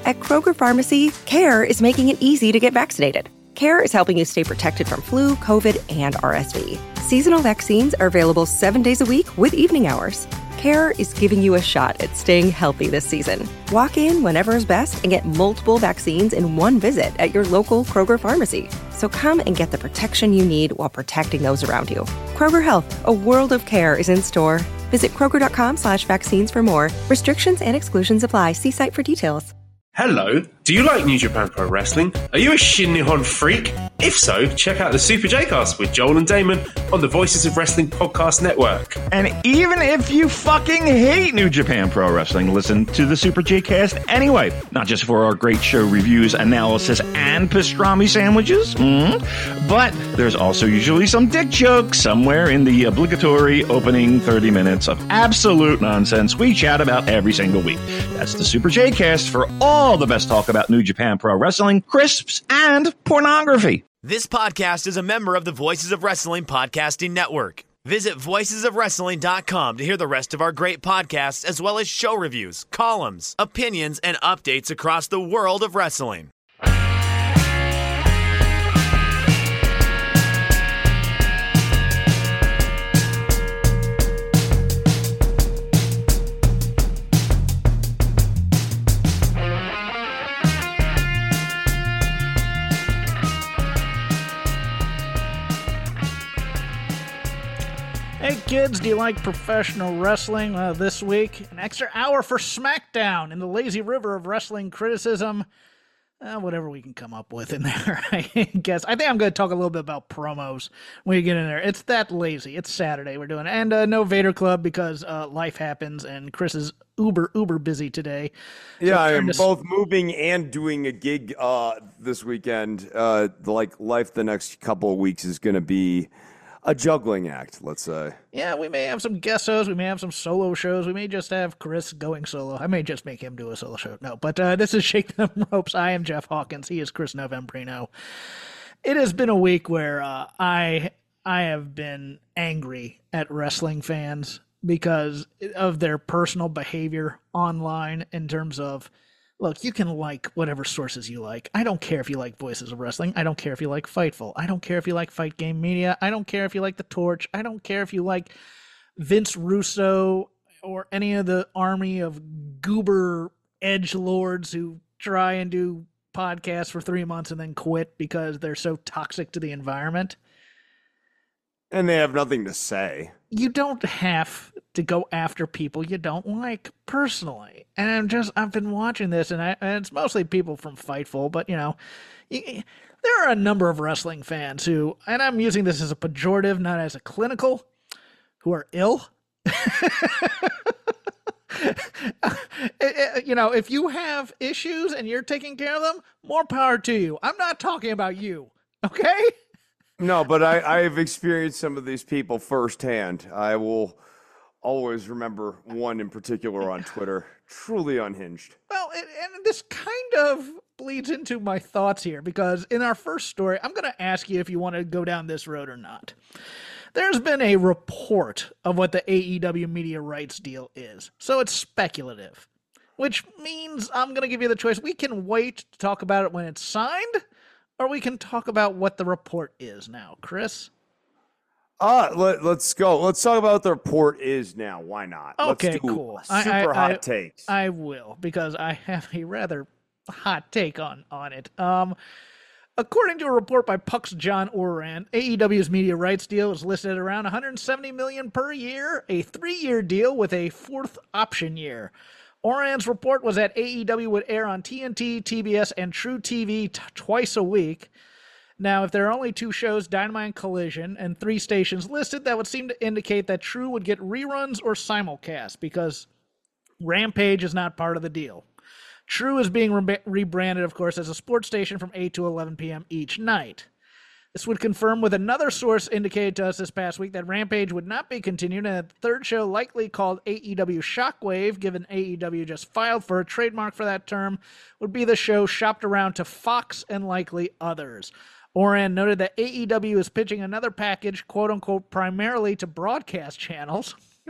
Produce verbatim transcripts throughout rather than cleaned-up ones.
At Kroger Pharmacy, CARE is making it easy to get vaccinated. CARE is helping you stay protected from flu, COVID, and R S V. Seasonal vaccines are available seven days a week with evening hours. CARE is giving you a shot at staying healthy this season. Walk in whenever is best and get multiple vaccines in one visit at your local Kroger Pharmacy. So come and get the protection you need while protecting those around you. Kroger Health, a world of care is in store. Visit Kroger.com slash vaccines for more. Restrictions and exclusions apply. See site for details. Hello, do you like New Japan Pro Wrestling? Are you a Shin Nihon freak? If so, check out the Super J-Cast with Joel and Damon on the Voices of Wrestling Podcast Network. And even if you fucking hate New Japan Pro Wrestling, listen to the Super J-Cast anyway. Not just for our great show reviews, analysis, and pastrami sandwiches, mm-hmm. but there's also usually some dick jokes somewhere in the obligatory opening thirty minutes of absolute nonsense we chat about every single week. That's the Super J-Cast for all the best talk about New Japan Pro Wrestling, crisps, and pornography. This podcast is a member of the Voices of Wrestling Podcasting Network. Visit voices of wrestling dot com to hear the rest of our great podcasts, as well as show reviews, columns, opinions, and updates across the world of wrestling. Hey kids, do you like professional wrestling? Uh, this week, an extra hour for SmackDown in the lazy river of wrestling criticism. Uh, whatever we can come up with in there, I guess. I think I'm going to talk a little bit about promos when we get in there. It's that lazy. It's Saturday we're doing. And uh, no Vader Club because uh, life happens and Chris is uber, uber busy today. So yeah, I am to... both moving and doing a gig uh, this weekend. Uh, like life the next couple of weeks is going to be a juggling act, let's say. Yeah, we may have some guest shows. We may have some solo shows. We may just have Chris going solo. I may just make him do a solo show. No, but uh, this is Shake Them Ropes. I am Jeff Hawkins. He is Chris Novembrino. It has been a week where uh, I I have been angry at wrestling fans because of their personal behavior online in terms of, look, you can like whatever sources you like. I don't care if you like Voices of Wrestling. I don't care if you like Fightful. I don't care if you like Fight Game Media. I don't care if you like The Torch. I don't care if you like Vince Russo or any of the army of goober edgelords who try and do podcasts for three months and then quit because they're so toxic to the environment. And they have nothing to say. You don't have to go after people you don't like personally. And I'm just, I've been watching this, and, I, and it's mostly people from Fightful, but, you know, you, there are a number of wrestling fans who, and I'm using this as a pejorative, not as a clinical, who are ill. You know, if you have issues and you're taking care of them, more power to you. I'm not talking about you, okay? No, but I, I've experienced some of these people firsthand. I will always remember one in particular on Twitter, truly unhinged. Well, and, and this kind of bleeds into my thoughts here, because in our first story, I'm going to ask you if you want to go down this road or not. There's been a report of what the A E W media rights deal is, so it's speculative, which means I'm going to give you the choice. We can wait to talk about it when it's signed, or we can talk about what the report is now. Chris? Uh, let, let's go. Let's talk about what the report is now. Why not? Okay, let's do cool. Super I, I, hot I, takes. I will, because I have a rather hot take on, on it. Um, according to a report by Puck's John Oran, A E W's media rights deal is listed at around one hundred seventy million dollars per year, a three-year deal with a fourth option year. Oran's report was that A E W would air on T N T, T B S, and True T V t- twice a week. Now, if there are only two shows, Dynamite and Collision, and three stations listed, that would seem to indicate that True would get reruns or simulcast, because Rampage is not part of the deal. True is being re- rebranded, of course, as a sports station from eight to eleven p.m. each night. This would confirm with another source indicated to us this past week that Rampage would not be continued, and a third show, likely called A E W Shockwave, given A E W just filed for a trademark for that term, would be the show shopped around to Fox and likely others. Oran noted that A E W is pitching another package, quote-unquote, primarily to broadcast channels.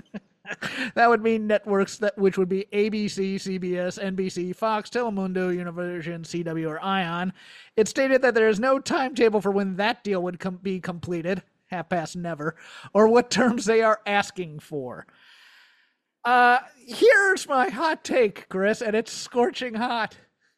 That would mean networks that which would be A B C, C B S, N B C, Fox, Telemundo, Univision, C W, or Ion. It stated that there is no timetable for when that deal would com- be completed, half past never, or what terms they are asking for. Uh, here's my hot take, Chris, and it's scorching hot.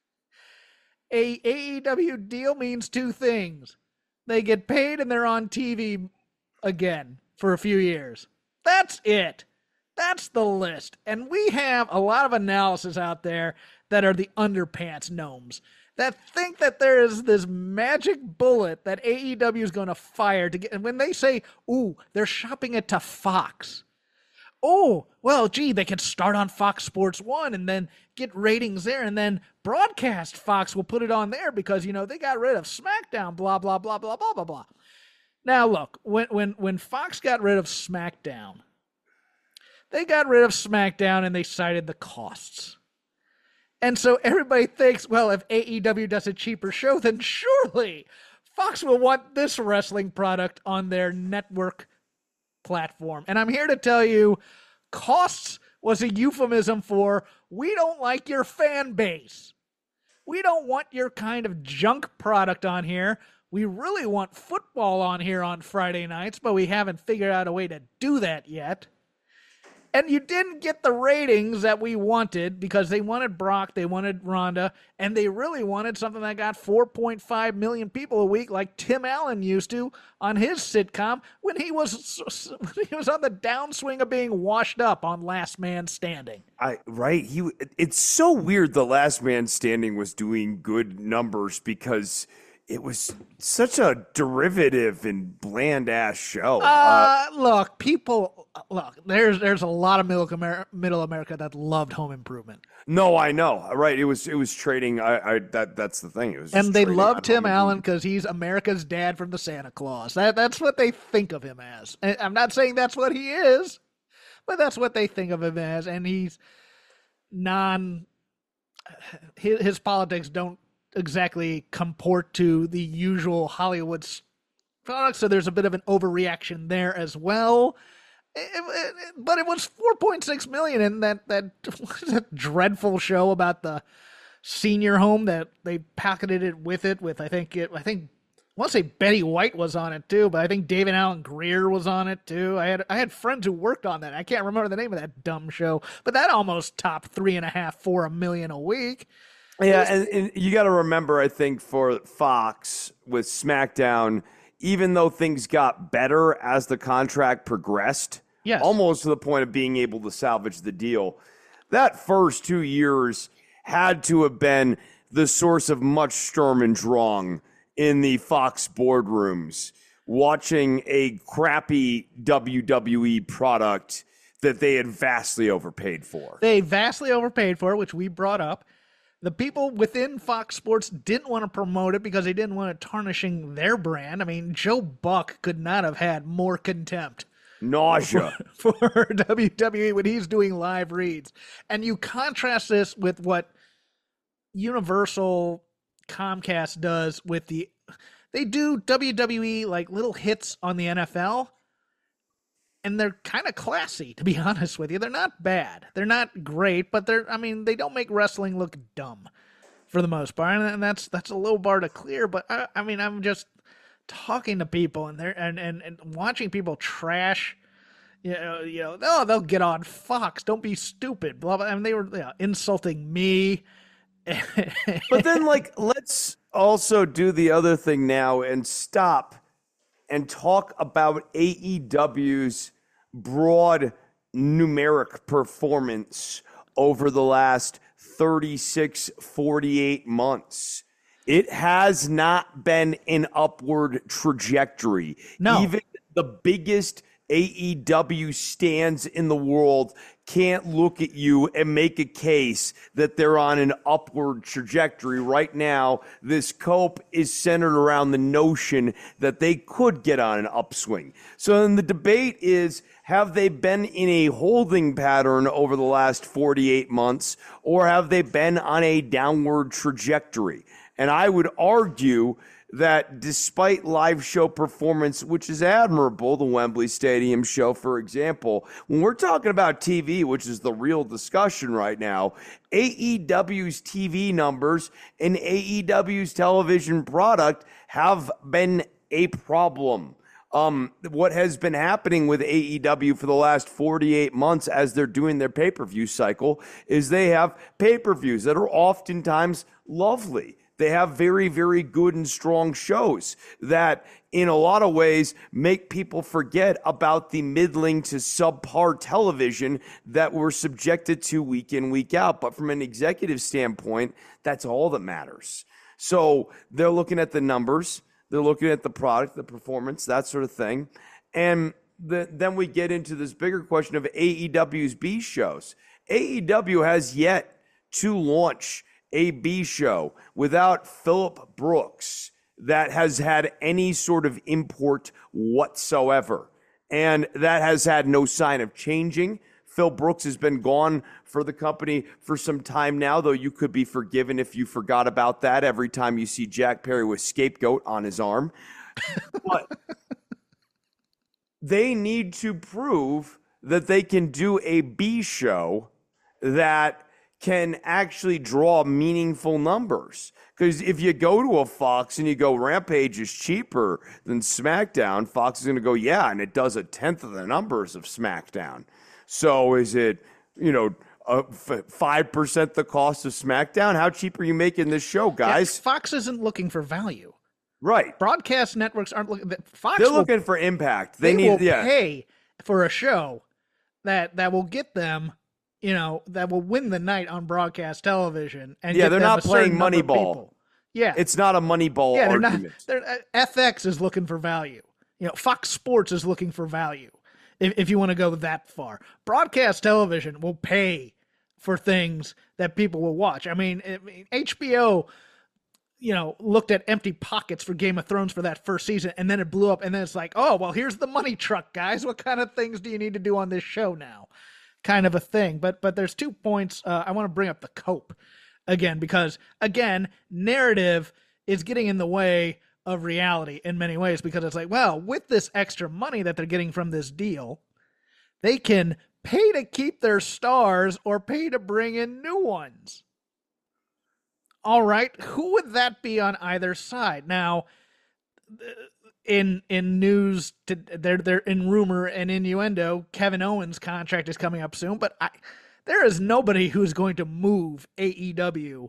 A AEW deal means two things. They get paid and they're on T V again for a few years. That's it. That's the list. And we have a lot of analysis out there that are the underpants gnomes that think that there is this magic bullet that A E W is going to fire to get. And when they say, ooh, they're shopping it to Fox. Oh, well, gee, they could start on Fox Sports one and then get ratings there, and then broadcast Fox will put it on there because, you know, they got rid of SmackDown, blah, blah, blah, blah, blah, blah, blah. Now, look, when when when Fox got rid of SmackDown, they got rid of SmackDown and they cited the costs. And so everybody thinks, well, if A E W does a cheaper show, then surely Fox will want this wrestling product on their network platform. And I'm here to tell you, costs was a euphemism for we don't like your fan base. We don't want your kind of junk product on here. We really want football on here on Friday nights, but we haven't figured out a way to do that yet. And you didn't get the ratings that we wanted because they wanted Brock, they wanted Ronda, and they really wanted something that got four point five million people a week like Tim Allen used to on his sitcom when he was when he was on the downswing of being washed up on Last Man Standing. I right, he it's so weird the Last Man Standing was doing good numbers because it was such a derivative and bland ass show. Uh, uh, look, people, look. There's there's a lot of middle America, middle America that loved Home Improvement. No, I know. Right, it was it was trading. I, I that that's the thing. It was and they trading love on Tim Home Allen because he's America's dad from the Santa Claus. That that's what they think of him as. And I'm not saying that's what he is, but that's what they think of him as. And he's non. His, his politics don't exactly comport to the usual Hollywood products, so there's a bit of an overreaction there as well. It, it, it, but it was four point six million in that that, that dreadful show about the senior home that they pocketed it with it with I think it I think I want to say Betty White was on it too, but I think David Alan Grier was on it too. I had I had friends who worked on that. I can't remember the name of that dumb show, but that almost topped three and a half, four a million a week. Yeah, and, and you got to remember, I think, for Fox with SmackDown, even though things got better as the contract progressed, yes, almost to the point of being able to salvage the deal, that first two years had to have been the source of much Sturm und Drang in the Fox boardrooms, watching a crappy W W E product that they had vastly overpaid for. They vastly overpaid for it, which we brought up. The people within Fox Sports didn't want to promote it because they didn't want it tarnishing their brand. I mean, Joe Buck could not have had more contempt. Nausea. For, for W W E when he's doing live reads. And you contrast this with what Universal Comcast does with the... They do W W E like little hits on the N F L, and they're kind of classy, to be honest with you. They're not bad. They're not great, but they're, I mean, they don't make wrestling look dumb for the most part. And that's, that's a low bar to clear. But I, I mean, I'm just talking to people and they're, and, and, and watching people trash, you know, you know, oh, they'll get on Fox. Don't be stupid. Blah, blah. I mean, they were you know, insulting me. But then like, let's also do the other thing now and stop and talk about A E W's broad numeric performance over the last thirty-six, forty-eight months. It has not been an upward trajectory. No. Even the biggest A E W stands in the world can't look at you and make a case that they're on an upward trajectory. Right now, this cope is centered around the notion that they could get on an upswing. So then the debate is, have they been in a holding pattern over the last forty-eight months, or have they been on a downward trajectory? And I would argue that despite live show performance, which is admirable, the Wembley Stadium show, for example, when we're talking about T V, which is the real discussion right now, A E W's T V numbers and A E W's television product have been a problem. Um, what has been happening with A E W for the last forty-eight months as they're doing their pay-per-view cycle is they have pay-per-views that are oftentimes lovely. They have very, very good and strong shows that in a lot of ways make people forget about the middling to subpar television that we're subjected to week in, week out. But from an executive standpoint, that's all that matters. So they're looking at the numbers. They're looking at the product, the performance, that sort of thing. And the, then we get into this bigger question of A E W's B shows. A E W has yet to launch a B show without Phillip Brooks that has had any sort of import whatsoever. And that has had no sign of changing. Phil Brooks has been gone for the company for some time now, though you could be forgiven if you forgot about that every time you see Jack Perry with Scapegoat on his arm. But they need to prove that they can do a B show that can actually draw meaningful numbers. Because if you go to a Fox and you go, Rampage is cheaper than SmackDown, Fox is going to go, yeah, and it does a tenth of the numbers of SmackDown. So is it, you know, uh, f- five percent the cost of SmackDown? How cheap are you making this show, guys? Yeah, Fox isn't looking for value. Right. Broadcast networks aren't looking. Fox They're will, looking for impact. They, they need will yeah. pay for a show that, that will get them, you know, that will win the night on broadcast television. And yeah, get they're them not a certain playing number of Moneyball. people. Yeah. It's not a Moneyball yeah, they're argument. Not, they're, uh, F X is looking for value. You know, Fox Sports is looking for value. If, if you want to go that far, broadcast television will pay for things that people will watch. I mean, I mean, H B O, you know, looked at empty pockets for Game of Thrones for that first season, and then it blew up. And then it's like, oh, well, here's the money truck, guys. What kind of things do you need to do on this show now? Kind of a thing. But, but there's two points. Uh, I want to bring up the cope again, because again, narrative is getting in the way of reality in many ways, because it's like, well, with this extra money that they're getting from this deal, they can pay to keep their stars or pay to bring in new ones. All right, who would that be on either side? Now, in in news, to, they're they're in rumor and innuendo, Kevin Owens' contract is coming up soon, but I, there is nobody who's going to move A E W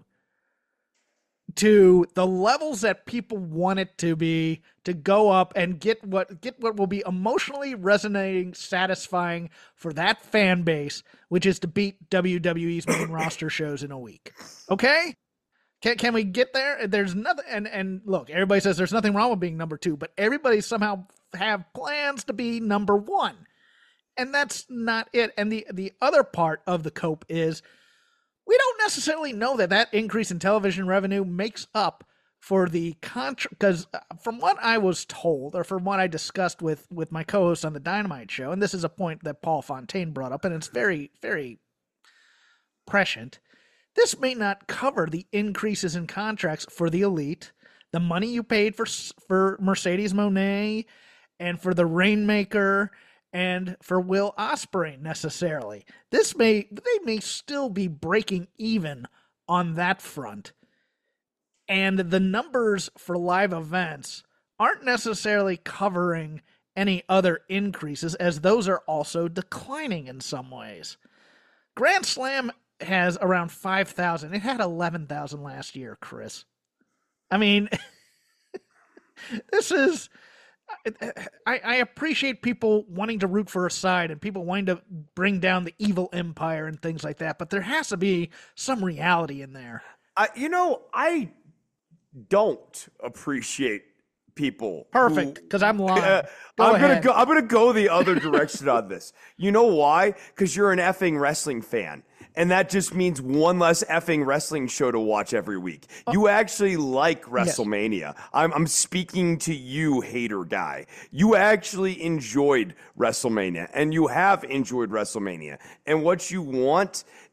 to the levels that people want it to be, to go up and get what get what will be emotionally resonating, satisfying for that fan base, which is to beat W W E's main roster shows in a week. Okay? Can can we get there? There's nothing, and, and look, everybody says there's nothing wrong with being number two, but everybody somehow have plans to be number one. And that's not it. And the, the other part of the cope is, we don't necessarily know that that increase in television revenue makes up for the contra, because from what I was told, or from what I discussed with, with my co-host on the Dynamite show, and this is a point that Paul Fontaine brought up, and it's very, very prescient, this may not cover the increases in contracts for the Elite, the money you paid for for Mercedes Moné, and for the Rainmaker, and for Will Ospreay necessarily. This may, they may still be breaking even on that front. And the numbers for live events aren't necessarily covering any other increases, as those are also declining in some ways. Grand Slam has around five thousand. It had eleven thousand last year, Chris. I mean, this is... I, I appreciate people wanting to root for a side and people wanting to bring down the evil empire and things like that, but there has to be some reality in there. I, you know, I don't appreciate people. Perfect, because I'm lying. Uh, go I'm ahead. gonna go. I'm gonna go the other direction on this. You know why? Because you're an effing wrestling fan. And that just means one less effing wrestling show to watch every week. You actually like WrestleMania. Yes. I'm, I'm speaking to you, hater guy. You actually enjoyed WrestleMania, and you have enjoyed WrestleMania. And what you want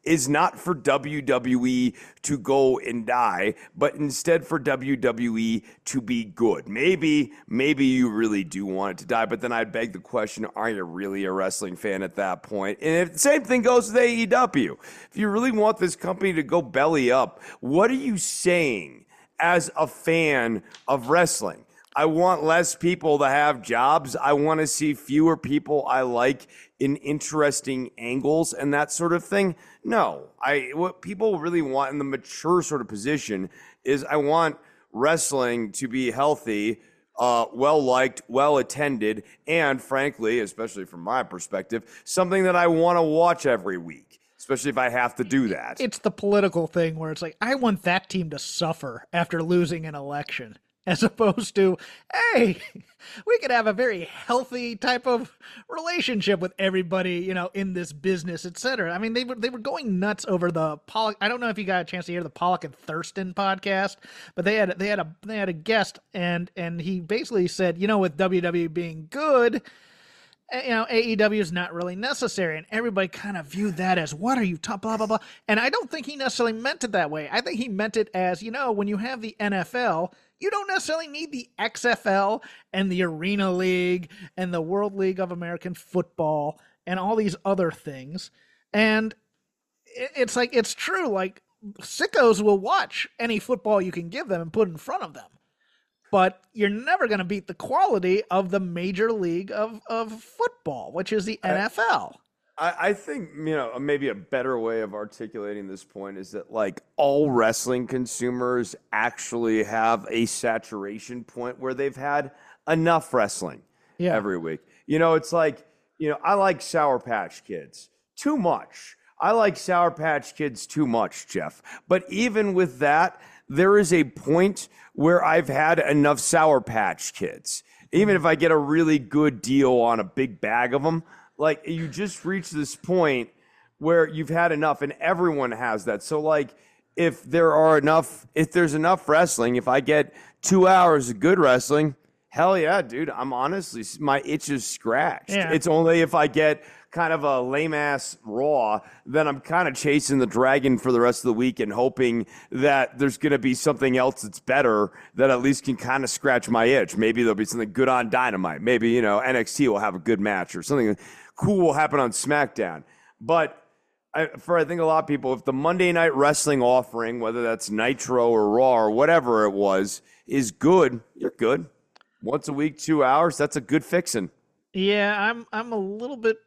is not for W W E to go and die, but instead for W W E to be good. Maybe, maybe you really do want it to die, but then I'd beg the question, are you really a wrestling fan at that point? And if the same thing goes with A E W. If you really want this company to go belly up, what are you saying as a fan of wrestling? I want less people to have jobs. I want to see fewer people I like in interesting angles and that sort of thing. No, I what people really want in the mature sort of position is I want wrestling to be healthy, uh, well-liked, well-attended, and frankly, especially from my perspective, something that I want to watch every week, especially if I have to do that. It's the political thing where it's like, I want that team to suffer after losing an election, as opposed to, hey, we could have a very healthy type of relationship with everybody, you know, in this business, et cetera. I mean, they were they were going nuts over the Pollock. I don't know if you got a chance to hear the Pollock and Thurston podcast, but they had they had a they had a guest, and and he basically said, you know, with W W E being good, you know, A E W is not really necessary, and everybody kind of viewed that as, what are you talking, blah, blah, blah. And I don't think he necessarily meant it that way. I think he meant it as, you know, when you have the N F L, you don't necessarily need the X F L and the Arena League and the World League of American Football and all these other things. And it's like, it's true, like, sickos will watch any football you can give them and put in front of them. But you're never going to beat the quality of the major league of, of football, which is the N F L. I, I think, you know, maybe a better way of articulating this point is that, like, all wrestling consumers actually have a saturation point where they've had enough wrestling yeah. every week. You know, it's like, you know, I like Sour Patch Kids too much. I like Sour Patch Kids too much, Jeff. But even with that, there is a point where I've had enough Sour Patch Kids. Even if I get a really good deal on a big bag of them, like, you just reach this point where you've had enough, and everyone has that. So, like, if there are enough, if there's enough wrestling, if I get two hours of good wrestling, hell yeah, dude, I'm honestly, my itch is scratched. Yeah. It's only if I get kind of a lame-ass Raw, then I'm kind of chasing the dragon for the rest of the week and hoping that there's going to be something else that's better that at least can kind of scratch my itch. Maybe there'll be something good on Dynamite. Maybe, you know, N X T will have a good match or something cool will happen on SmackDown. But I, for I think a lot of people, if the Monday Night Wrestling offering, whether that's Nitro or Raw or whatever it was, is good, you're good. Once a week, two hours, that's a good fixin'. Yeah, I'm I'm a little bit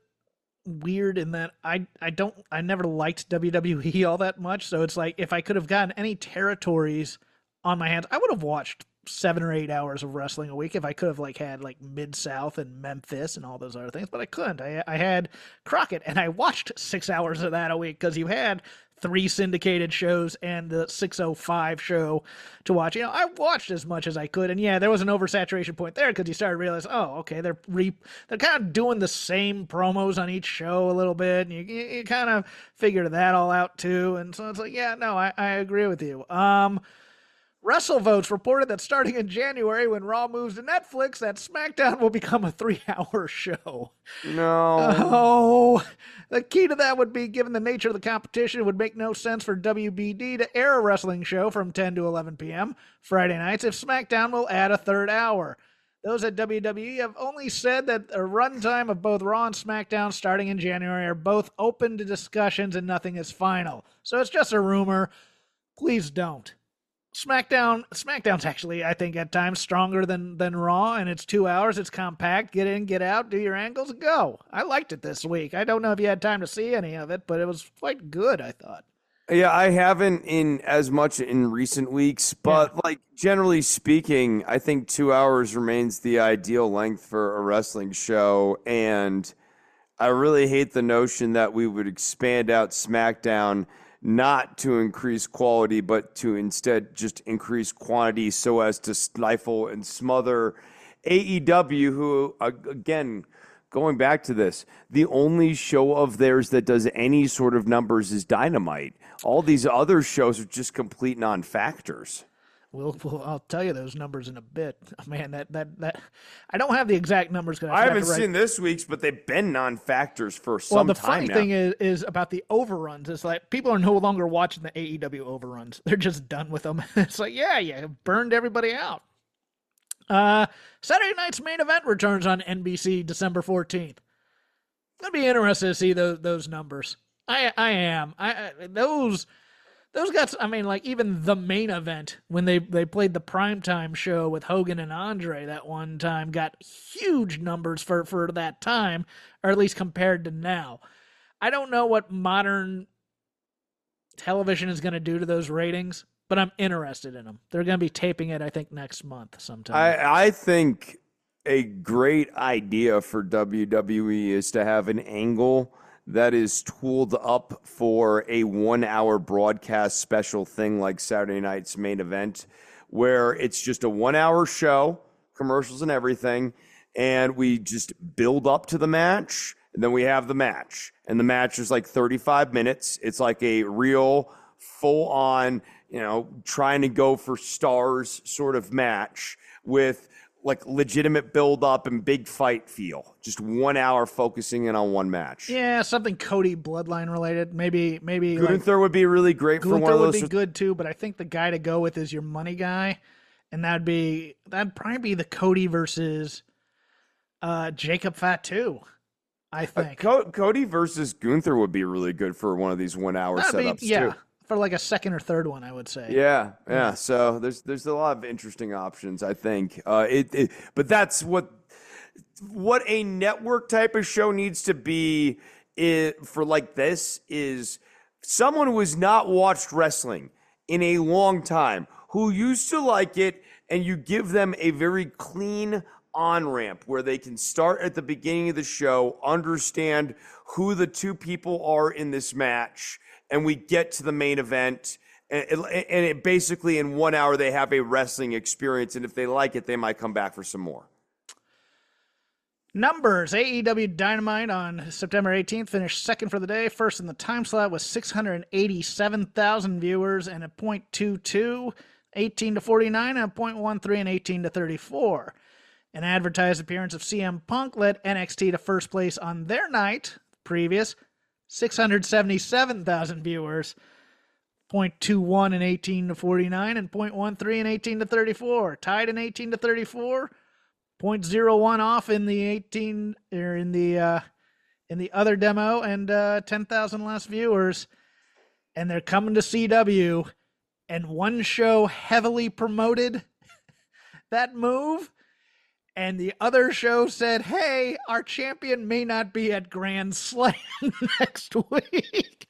weird in that I I don't I never liked W W E all that much, so it's like if I could have gotten any territories on my hands, I would have watched seven or eight hours of wrestling a week if I could have like had like Mid-South and Memphis and all those other things, but I couldn't. I I had Crockett, and I watched six hours of that a week because you had three syndicated shows and the six oh five show to watch. You know, I watched as much as I could, and yeah, there was an oversaturation point there because you started realizing, oh, okay, they're re- they're kind of doing the same promos on each show a little bit, and you, you, you kind of figured that all out too, and so it's like, yeah, no, I, I agree with you. Um, WrestleVotes reported that starting in January, when Raw moves to Netflix, that SmackDown will become a three-hour show. No. Oh, the key to that would be, given the nature of the competition, it would make no sense for W B D to air a wrestling show from ten to eleven p.m. Friday nights if SmackDown will add a third hour. Those at W W E have only said that a runtime of both Raw and SmackDown starting in January are both open to discussions and nothing is final. So it's just a rumor. Please don't. SmackDown, SmackDown's actually, I think, at times stronger than, than Raw, and it's two hours. It's compact. Get in, get out, do your angles, go. I liked it this week. I don't know if you had time to see any of it, but it was quite good, I thought. Yeah, I haven't in as much in recent weeks, but yeah. like generally speaking, I think two hours remains the ideal length for a wrestling show, and I really hate the notion that we would expand out SmackDown not to increase quality, but to instead just increase quantity so as to stifle and smother A E W, who, again, going back to this, the only show of theirs that does any sort of numbers is Dynamite. All these other shows are just complete non-factors. We'll, we'll, I'll tell you those numbers in a bit. Man, that that that I don't have the exact numbers. I haven't seen this week's, but they've been non-factors for some time now. Well, the funny thing is, is about the overruns. It's like people are no longer watching the A E W overruns. They're just done with them. It's like, yeah, yeah, burned everybody out. Uh, Saturday night's main event returns on N B C December fourteenth. I'd be interested to see those those numbers. I I am. I, I those. Those guys, I mean, like, even the main event, when they, they played the primetime show with Hogan and Andre that one time, got huge numbers for, for that time, or at least compared to now. I don't know what modern television is going to do to those ratings, but I'm interested in them. They're going to be taping it, I think, next month sometime. I, I think a great idea for W W E is to have an angle that is tooled up for a one-hour broadcast special thing like Saturday night's main event, where it's just a one-hour show, commercials and everything, and we just build up to the match, and then we have the match. And the match is like thirty-five minutes. It's like a real full-on, you know, trying to go for stars sort of match with like legitimate build up and big fight feel. Just one hour focusing in on one match. Yeah, something Cody Bloodline related. Maybe, maybe Gunther like, would be really great Gunther for one of those. Gunther would be good too, but I think the guy to go with is your money guy, and that'd be that'd probably be the Cody versus uh, Jacob Fatu. I think uh, Co- Cody versus Gunther would be really good for one of these one hour that'd setups be, yeah. too. For like a second or third one, I would say. Yeah, yeah. So there's there's a lot of interesting options, I think. Uh, it, it, but that's what what a network type of show needs to be it, for like this is someone who has not watched wrestling in a long time, who used to like it, and you give them a very clean on-ramp where they can start at the beginning of the show, understand who the two people are in this match, and we get to the main event, and it, and it basically in one hour they have a wrestling experience, and if they like it, they might come back for some more. Numbers. A E W Dynamite on September eighteenth finished second for the day. First in the time slot was six hundred eighty-seven thousand viewers and a point two two, eighteen to forty-nine, and a point one three, and eighteen to thirty-four. An advertised appearance of C M Punk led N X T to first place on their night previous. six hundred seventy-seven thousand viewers, point two one and eighteen to forty-nine, and point one three and eighteen to thirty-four. Tied in eighteen to thirty-four, point zero one off in the eighteen or in the uh, in the other demo, and uh, ten thousand less viewers. And they're coming to C W, and one show heavily promoted that move. And the other show said, hey, our champion may not be at Grand Slam next week.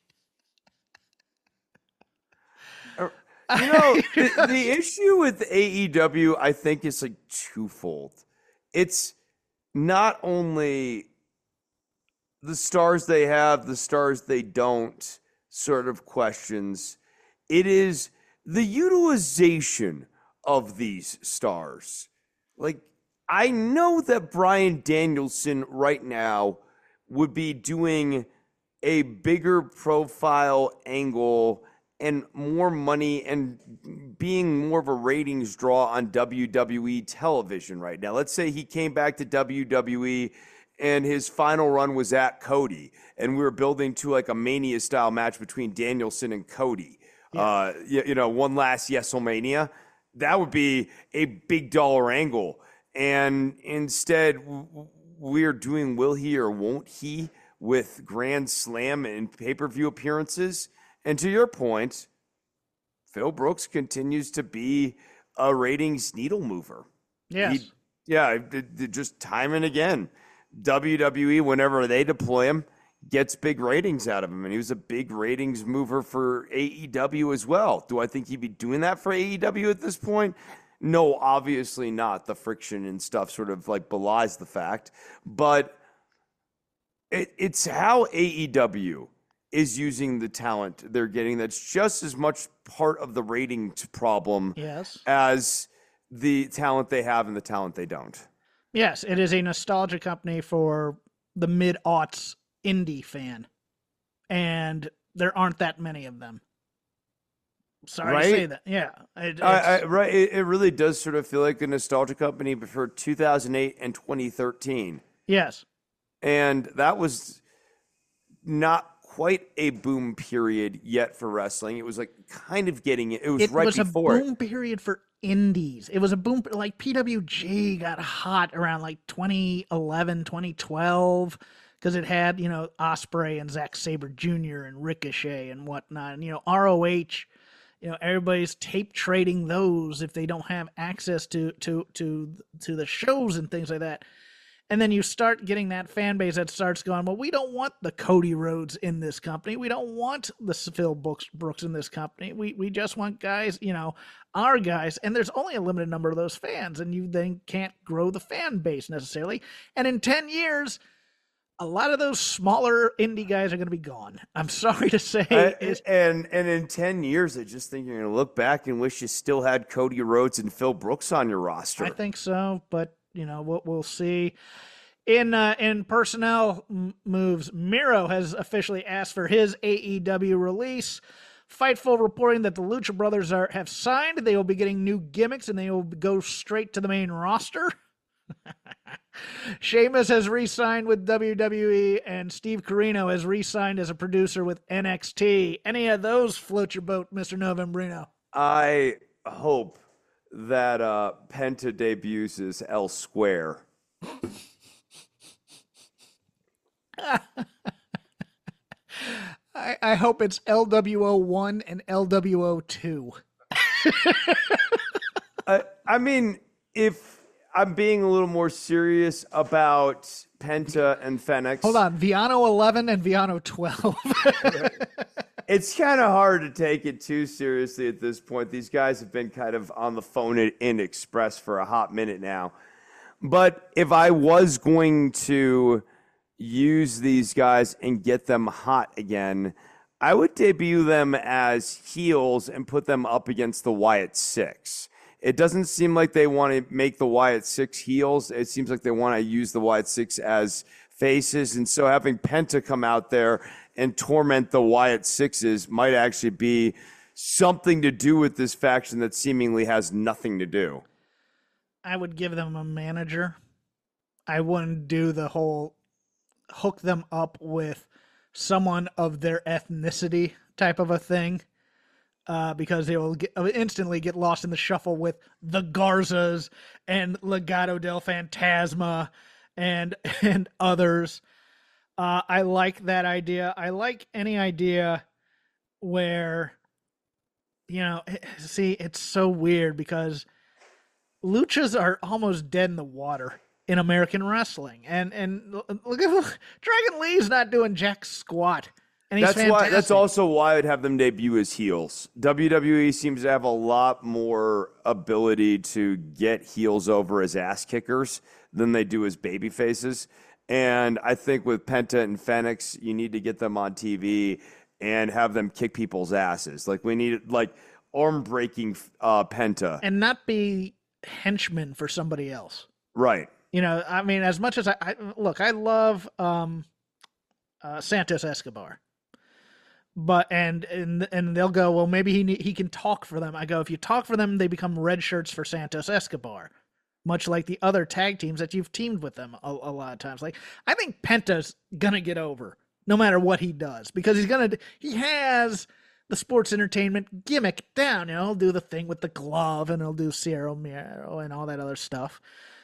You know, the, the issue with A E W, I think, is like twofold. It's not only the stars they have, the stars they don't sort of questions. It is the utilization of these stars. Like, I know that Bryan Danielson right now would be doing a bigger profile angle and more money and being more of a ratings draw on W W E television right now. Let's say he came back to W W E and his final run was at Cody, and we were building to like a Mania style match between Danielson and Cody. Yeah. Uh, you, you know, one last Yeselmania. That would be a big dollar angle. And instead, we're doing will he or won't he with Grand Slam and pay-per-view appearances. And to your point, Phil Brooks continues to be a ratings needle mover. Yes. He, yeah, just time and again. W W E, whenever they deploy him, gets big ratings out of him. And he was a big ratings mover for A E W as well. Do I think he'd be doing that for A E W at this point? No, obviously not. The friction and stuff sort of like belies the fact. But it, it's how A E W is using the talent they're getting that's just as much part of the ratings problem yes. as the talent they have and the talent they don't. Yes, it is a nostalgia company for the mid-aughts indie fan. And there aren't that many of them. Sorry right? to say that. Yeah. It, I, I, right. It, it really does sort of feel like a nostalgia company for two thousand eight and twenty thirteen. Yes. And that was not quite a boom period yet for wrestling. It was like kind of getting it. It was it right was before a boom it. period for indies. It was a boom, like P W G got hot around like twenty eleven, twenty twelve, because it had, you know, Osprey and Zack Sabre Junior and Ricochet and whatnot. And, you know, R O H, you know, everybody's tape trading those if they don't have access to, to, to, to the shows and things like that. And then you start getting that fan base that starts going, well, we don't want the Cody Rhodes in this company. We don't want the Phil Brooks, Brooks in this company. We we just want guys, you know, our guys. And there's only a limited number of those fans, and you then can't grow the fan base necessarily. And in ten years, a lot of those smaller indie guys are going to be gone. I'm sorry to say. I, and and in ten years, I just think you're going to look back and wish you still had Cody Rhodes and Phil Brooks on your roster. I think so, but you know, we'll, we'll see. In uh, in personnel m- moves, Miro has officially asked for his A E W release. Fightful reporting that the Lucha Brothers are have signed. They will be getting new gimmicks, and they will go straight to the main roster. Sheamus has re-signed with W W E, and Steve Corino has re-signed as a producer with N X T. Any of those float your boat, Mister Novembrino? I hope that uh, Penta debuts as L Square. I, I hope it's L W O one and L W O two. I, I mean, if I'm being a little more serious about Penta and Fenix. Hold on, Viano eleven and Viano twelve. It's kind of hard to take it too seriously at this point. These guys have been kind of on the phone in Express for a hot minute now. But if I was going to use these guys and get them hot again, I would debut them as heels and put them up against the Wyatt Six. It doesn't seem like they want to make the Wyatt Six heels. It seems like they want to use the Wyatt Six as faces. And so having Penta come out there and torment the Wyatt Sixes might actually be something to do with this faction that seemingly has nothing to do. I would give them a manager. I wouldn't do the whole hook them up with someone of their ethnicity type of a thing, uh, because they will get, instantly get lost in the shuffle with the Garzas and Legado del Fantasma and and others. Uh, I like that idea. I like any idea where, you know, see, it's so weird because luchas are almost dead in the water in American wrestling. And and look at Dragon Lee's not doing jack squat. And he's that's fantastic. why that's also why I'd have them debut as heels. W W E seems to have a lot more ability to get heels over as ass kickers than they do as baby faces. And I think with Penta and Fenix, you need to get them on T V and have them kick people's asses. Like we need like arm breaking uh, Penta. And not be henchmen for somebody else. Right. You know, I mean, as much as I, I look, I love um, uh, Santos Escobar, but and and and they'll go, well, maybe he he can talk for them. I go, if you talk for them, they become red shirts for Santos Escobar, much like the other tag teams that you've teamed with them a, a lot of times. Like, I think Penta's gonna get over no matter what he does because he's gonna he has the sports entertainment gimmick down. You know, he'll do the thing with the glove and he'll do Cero Miedo and all that other stuff.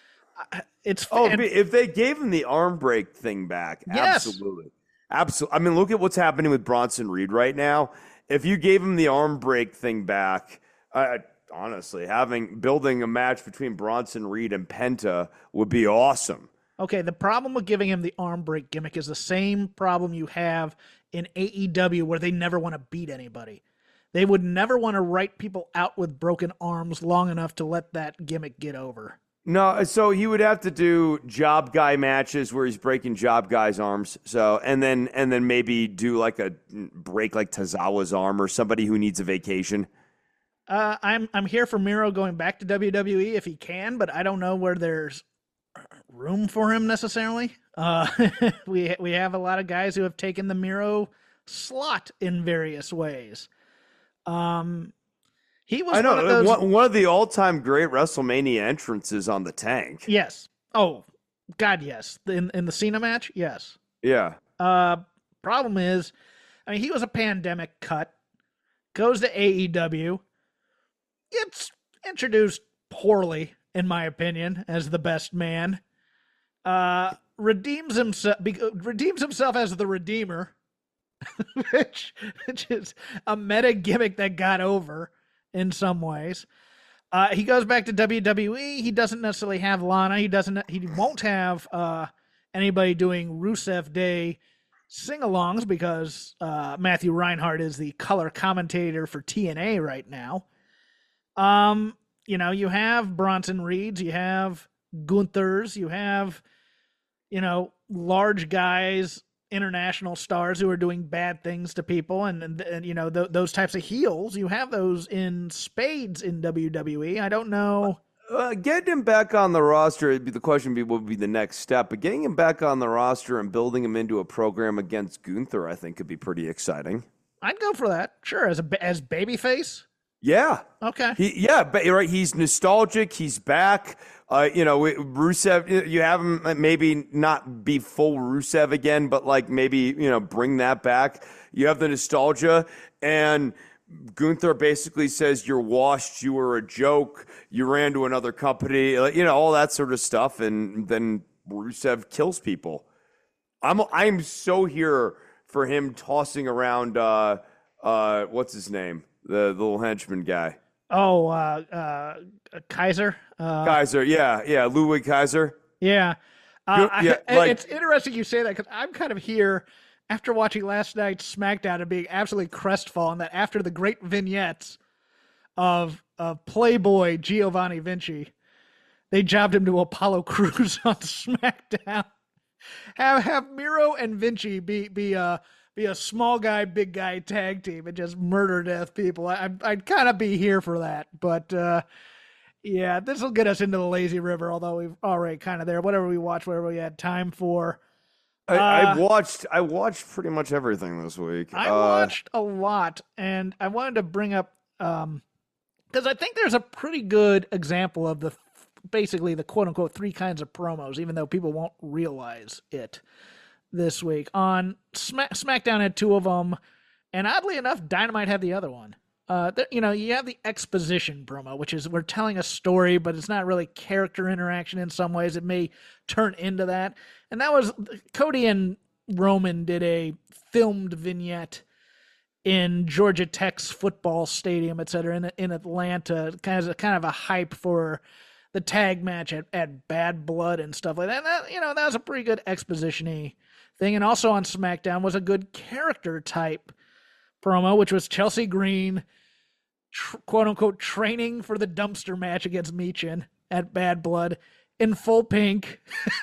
It's oh, and, if they gave him the arm break thing back, yes. absolutely, absolutely. I mean, look at what's happening with Bronson Reed right now. If you gave him the arm break thing back, uh, honestly, having building a match between Bronson Reed and Penta would be awesome. Okay, the problem with giving him the arm break gimmick is the same problem you have in A E W where they never want to beat anybody. They would never want to write people out with broken arms long enough to let that gimmick get over. No, so he would have to do job guy matches where he's breaking job guys' arms. So and then and then maybe do like a break like Tozawa's arm or somebody who needs a vacation. Uh, I'm I'm here for Miro going back to W W E if he can, but I don't know where there's room for him necessarily. Uh, we we have a lot of guys who have taken the Miro slot in various ways. Um, He was I know one of those. one, one of the all-time great WrestleMania entrances on the tank. Yes. Oh, God, yes. In in the Cena match, yes. Yeah. Uh, problem is, I mean, he was a pandemic cut. Goes to A E W. Gets introduced poorly, in my opinion, as the best man. Uh, redeems himself. Redeems himself as the Redeemer, which which is a meta gimmick that got over in some ways. Uh, he goes back to W W E. He doesn't necessarily have Lana. He doesn't. He won't have uh, anybody doing Rusev Day sing-alongs because uh, Matthew Reinhardt is the color commentator for T N A right now. Um, you know, you have Bronson Reeds, you have Gunther's, you have, you know, large guys, international stars who are doing bad things to people, and and, and you know th- those types of heels. You have those in spades in W W E. I don't know. Uh, getting him back on the roster, it'd be, the question would be, what would be the next step. But getting him back on the roster and building him into a program against Gunther, I think, could be pretty exciting. I'd go for that. Sure, as a as babyface. Yeah. Okay. He, yeah, but right. He's nostalgic. He's back. Uh, you know, Rusev. You have him maybe not be full Rusev again, but like maybe you know bring that back. You have the nostalgia, and Gunther basically says you're washed. You were a joke. You ran to another company. You know all that sort of stuff, and then Rusev kills people. I'm I'm so here for him tossing around. Uh, uh, what's his name? The, the little henchman guy. Oh, uh, uh, Kaiser. Uh, Kaiser, yeah, yeah, Ludwig Kaiser. Yeah, uh, yeah I, like, it's interesting you say that because I'm kind of here after watching last night's SmackDown and being absolutely crestfallen that after the great vignettes of of Playboy Giovanni Vinci, they jobbed him to Apollo Crews on SmackDown. Have have Miro and Vinci be be uh. be a small guy, big guy tag team and just murder death people. I, I'd kind of be here for that. But, uh, yeah, this will get us into the lazy river, although we've already kind of there. Whatever we watched, whatever we had time for. I, uh, I watched I watched pretty much everything this week. I uh, watched a lot, and I wanted to bring up, um, because I think there's a pretty good example of the basically the quote-unquote three kinds of promos, even though people won't realize it. This week on Smack, SmackDown had two of them, and oddly enough, Dynamite had the other one. Uh, there, you know, you have the exposition promo, which is we're telling a story, but it's not really character interaction in some ways. It may turn into that, and that was Cody and Roman did a filmed vignette in Georgia Tech's football stadium, et cetera, in in Atlanta, kind of kind of a hype for the tag match at, at Bad Blood and stuff like that. And that, you know, that was a pretty good exposition-y thing. And also on SmackDown was a good character type promo, which was Chelsea Green, tr- quote unquote, training for the dumpster match against Michin at Bad Blood in full pink,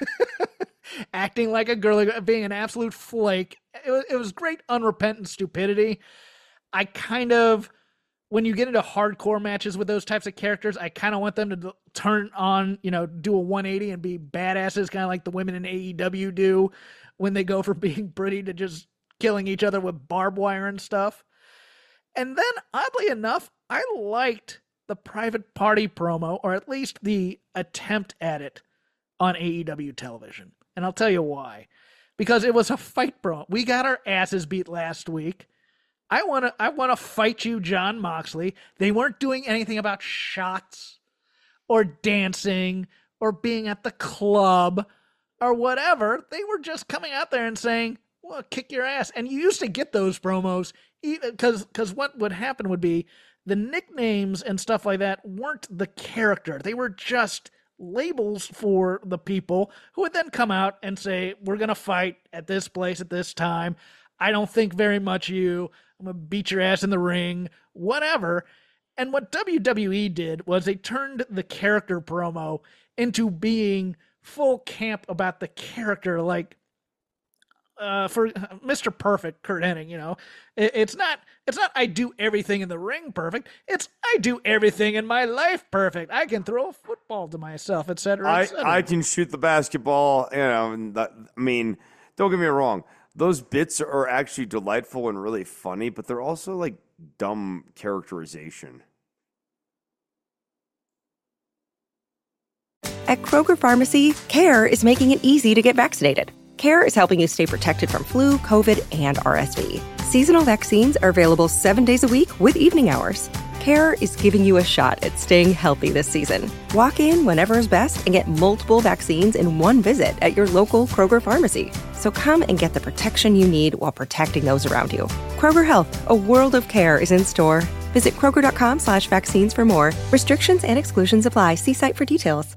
acting like a girl, being an absolute flake. It was, it was great unrepentant stupidity. I kind of, when you get into hardcore matches with those types of characters, I kind of want them to turn on, you know, do a one eighty and be badasses, kind of like the women in A E W do when they go from being pretty to just killing each other with barbed wire and stuff. And then, oddly enough, I liked the Private Party promo, or at least the attempt at it on A E W television. And I'll tell you why. Because it was a fight promo. We got our asses beat last week. I want to I want to fight you, Jon Moxley. They weren't doing anything about shots or dancing or being at the club or whatever. They were just coming out there and saying, well, kick your ass. And you used to get those promos because because what would happen would be the nicknames and stuff like that weren't the character. They were just labels for the people who would then come out and say, we're going to fight at this place at this time. I don't think very much of you. I'm going to beat your ass in the ring, whatever. And what W W E did was they turned the character promo into being full camp about the character, like uh, for Mister Perfect, Kurt Hennig, you know. It, it's not it's not I do everything in the ring perfect. It's I do everything in my life perfect. I can throw a football to myself, et cetera, et cetera. I, I can shoot the basketball, you know, and that, I mean, don't get me wrong. Those bits are actually delightful and really funny, but they're also like dumb characterization. At Kroger Pharmacy, CARE is making it easy to get vaccinated. CARE is helping you stay protected from flu, COVID, and R S V. Seasonal vaccines are available seven days a week with evening hours. CARE is giving you a shot at staying healthy this season. Walk in whenever is best and get multiple vaccines in one visit at your local Kroger Pharmacy. So come and get the protection you need while protecting those around you. Kroger Health, a world of care, is in store. Visit Kroger.com slash vaccines for more. Restrictions and exclusions apply. See site for details.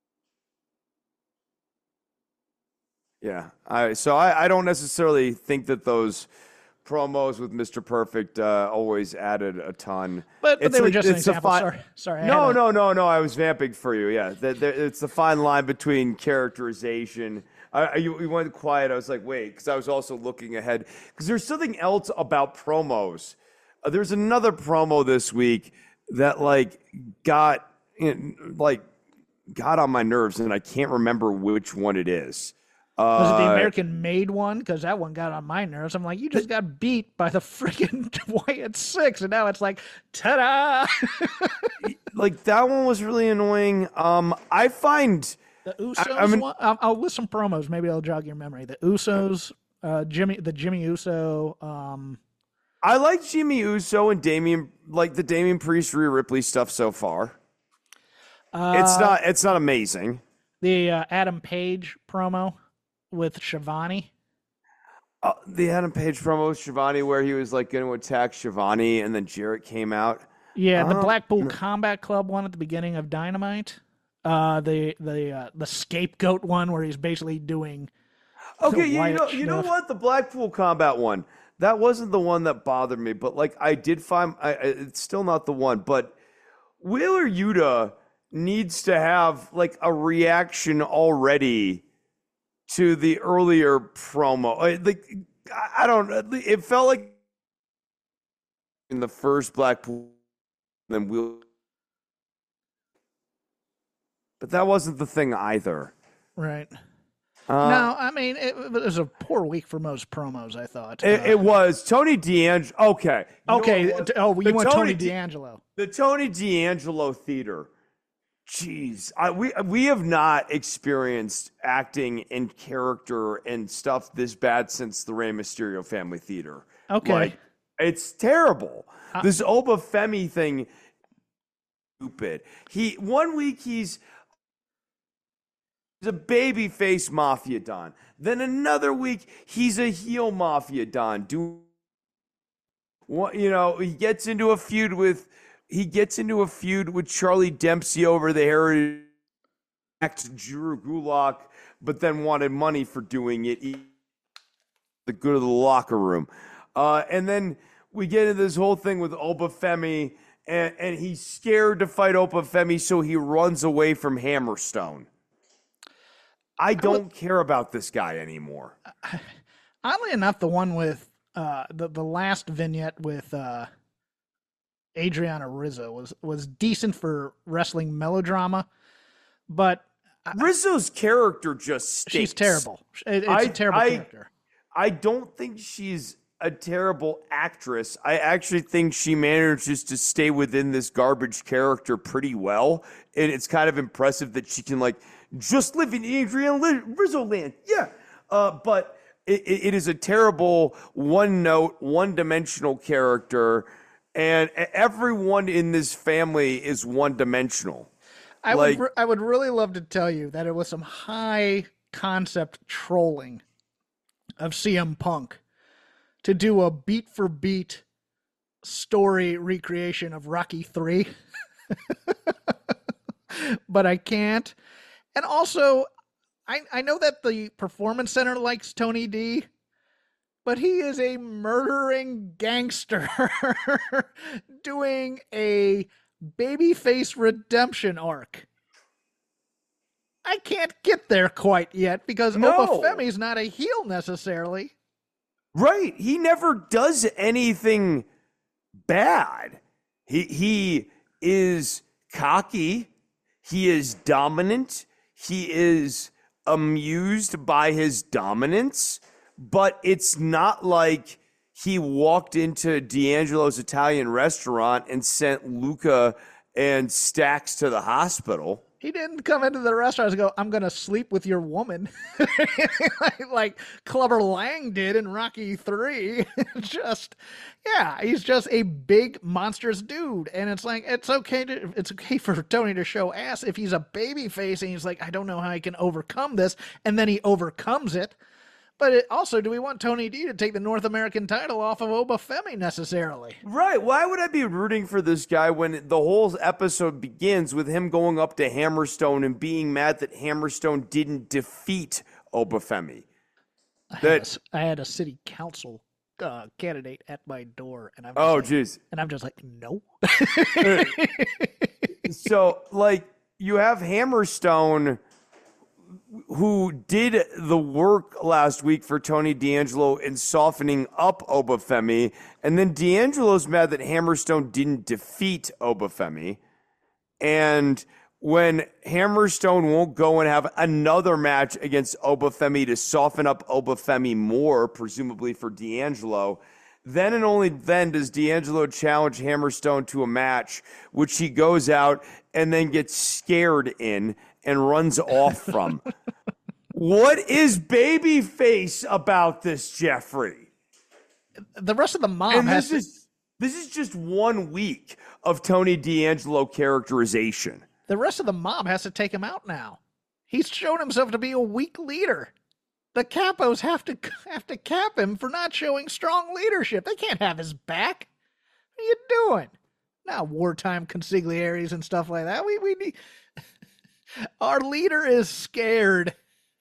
Yeah. I, so I, I don't necessarily think that those promos with Mister Perfect uh, always added a ton. But, but it's they were a, just an it's a example. fi- sorry. Sorry. I No, had a- no, no, no. I was vamping for you. Yeah. The, the, it's the fine line between characterization. I, I, you, you went quiet. I was like, wait, because I was also looking ahead. Because there's something else about promos. Uh, there's another promo this week that like got you know, like got on my nerves, and I can't remember which one it is. Was it the Uh, American Made one? Because that one got on my nerves. I'm like, you just got beat by the freaking Wyatt Six, and now it's like, ta-da! like that one was really annoying. Um, I find The Usos I mean- one. I'll, I'll list some promos. Maybe I'll jog your memory. The Usos, uh, Jimmy, the Jimmy Uso. Um, I like Jimmy Uso and Damian, like the Damian Priest, Rhea Ripley stuff so far. uh, It's not, it's not amazing. the uh, Adam Page promo with Shivani. Uh, the Adam Page promo with Shivani, where he was like going to attack Shivani, and then Jarrett came out. Yeah, the Uh, Blackpool Combat Club one at the beginning of Dynamite. Uh, the the uh, the scapegoat one where he's basically doing. Okay, the you Wyatt know, you know stuff. what? The Blackpool Combat one, that wasn't the one that bothered me, but like I did find, I, I- it's still not the one. But Wheeler Yuta needs to have like a reaction already to the earlier promo. I- Like I I don't, it felt like in the first Blackpool, then Wheeler, but that wasn't the thing either. Right. Uh, No, I mean it, it was a poor week for most promos. I thought. It, Uh, it was Tony D'Angelo. Okay. You know okay. what it was? t- Oh, you The want Tony D- D'Angelo? The Tony D'Angelo Theater. Jeez, I, we we have not experienced acting and character and stuff this bad since the Rey Mysterio Family Theater. Okay. Like, it's terrible. Uh, this Oba Femi thing, stupid. He one week he's He's a babyface mafia don. Then another week, he's a heel mafia don. Do what you know? He gets into a feud with he gets into a feud with Charlie Dempsey over the Heritage Act, Drew Gulak, but then wanted money for doing it. He, the good of the locker room, uh, and then we get into this whole thing with Oba Femi, and, and he's scared to fight Oba Femi, so he runs away from Hammerstone. I don't care about this guy anymore. Oddly enough, the one with uh, the the last vignette with uh, Adriana Rizzo was was decent for wrestling melodrama, but Rizzo's character just stinks. she's terrible. It- it's I- a terrible I- character. I don't think she's a terrible actress. I actually think she manages to stay within this garbage character pretty well, and it's kind of impressive that she can like just live in Adriana Rizzo land. Yeah, uh, but it, it is a terrible one-note, one-dimensional character, and everyone in this family is one-dimensional. I like- would re- I would really love to tell you that it was some high concept trolling of C M Punk to do a beat for beat story recreation of Rocky three. But I can't. And also, I I know that the Performance Center likes Tony D, but he is a murdering gangster doing a babyface redemption arc. I can't get there quite yet because No. Oba Femi's not a heel necessarily. Right. He never does anything bad. He he is cocky. He is dominant. He is amused by his dominance, but it's not like he walked into D'Angelo's Italian restaurant and sent Luca and Stax to the hospital. He didn't come into the restaurant and go, I'm going to sleep with your woman. like, like Clubber Lang did in Rocky three. Just, yeah, he's just a big, monstrous dude. And it's like, it's okay to, it's okay for Tony to show ass if he's a baby face and he's like, I don't know how I can overcome this. And then he overcomes it. But it, also, do we want Tony D to take the North American title off of Obafemi necessarily? Right. Why would I be rooting for this guy when the whole episode begins with him going up to Hammerstone and being mad that Hammerstone didn't defeat Obafemi? I had, That, a, I had a city council uh, candidate at my door, and I'm just oh, like, jeez. and I'm just like, no. So, like, you have Hammerstone, who did the work last week for Tony D'Angelo in softening up Obafemi, and then D'Angelo's mad that Hammerstone didn't defeat Obafemi. And when Hammerstone won't go and have another match against Obafemi to soften up Obafemi more, presumably for D'Angelo, then and only then does D'Angelo challenge Hammerstone to a match, which he goes out and then gets scared in and runs off from. What is babyface about this, Jeffrey? The rest of the mob And has this is this is just one week of Tony D'Angelo characterization. the rest of the mob has to take him out now. He's shown himself to be a weak leader. The capos have to have to cap him for not showing strong leadership. They can't have his back. What are you doing? Not wartime consiglieres and stuff like that. We we need our leader is scared.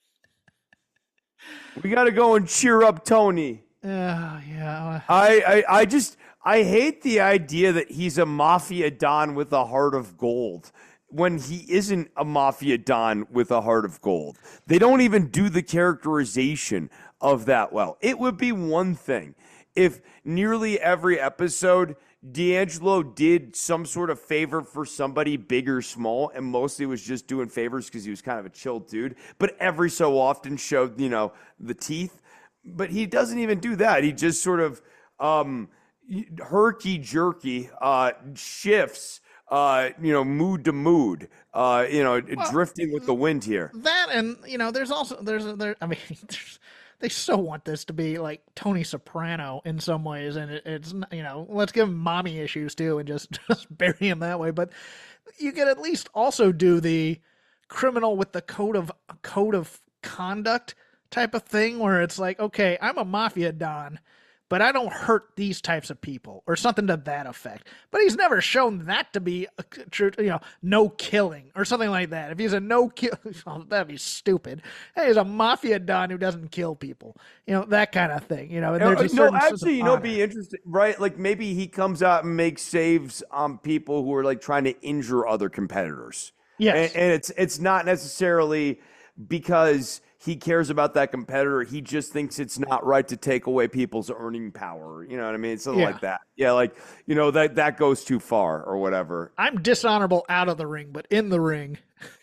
We got to go and cheer up Tony. Oh, yeah. I, I I just I hate the idea that he's a mafia don with a heart of gold when he isn't a mafia don with a heart of gold. They don't even do the characterization of that well. It would be one thing if nearly every episode D'Angelo did some sort of favor for somebody big or small, and mostly was just doing favors because he was kind of a chill dude, but every so often showed, you know, the teeth. But he doesn't even do that. He just sort of um, herky-jerky uh, shifts, uh, you know, mood to mood, uh, you know, Well, drifting with the wind here. That and, you know, there's also, there's, there, I mean, there's, they so want this to be like Tony Soprano in some ways, and it, it's, you know, let's give him mommy issues too and just, just bury him that way. But you could at least also do the criminal with the code of code of conduct type of thing where it's like, okay, I'm a mafia don, but I don't hurt these types of people or something to that effect. But he's never shown that to be a true, you know, no killing or something like that. If he's a no kill, oh, that'd be stupid. Hey, he's a mafia don who doesn't kill people, you know, that kind of thing, you know. And No, there's a no, certain sense of actually, you know, honor. be interesting, right? Like maybe he comes out and makes saves on people who are like trying to injure other competitors. Yes. and, and it's it's not necessarily because he cares about that competitor. He just thinks it's not right to take away people's earning power. You know what I mean? Something Yeah. like that. Yeah, like, you know, that that goes too far or whatever. I'm dishonorable out of the ring, but in the ring,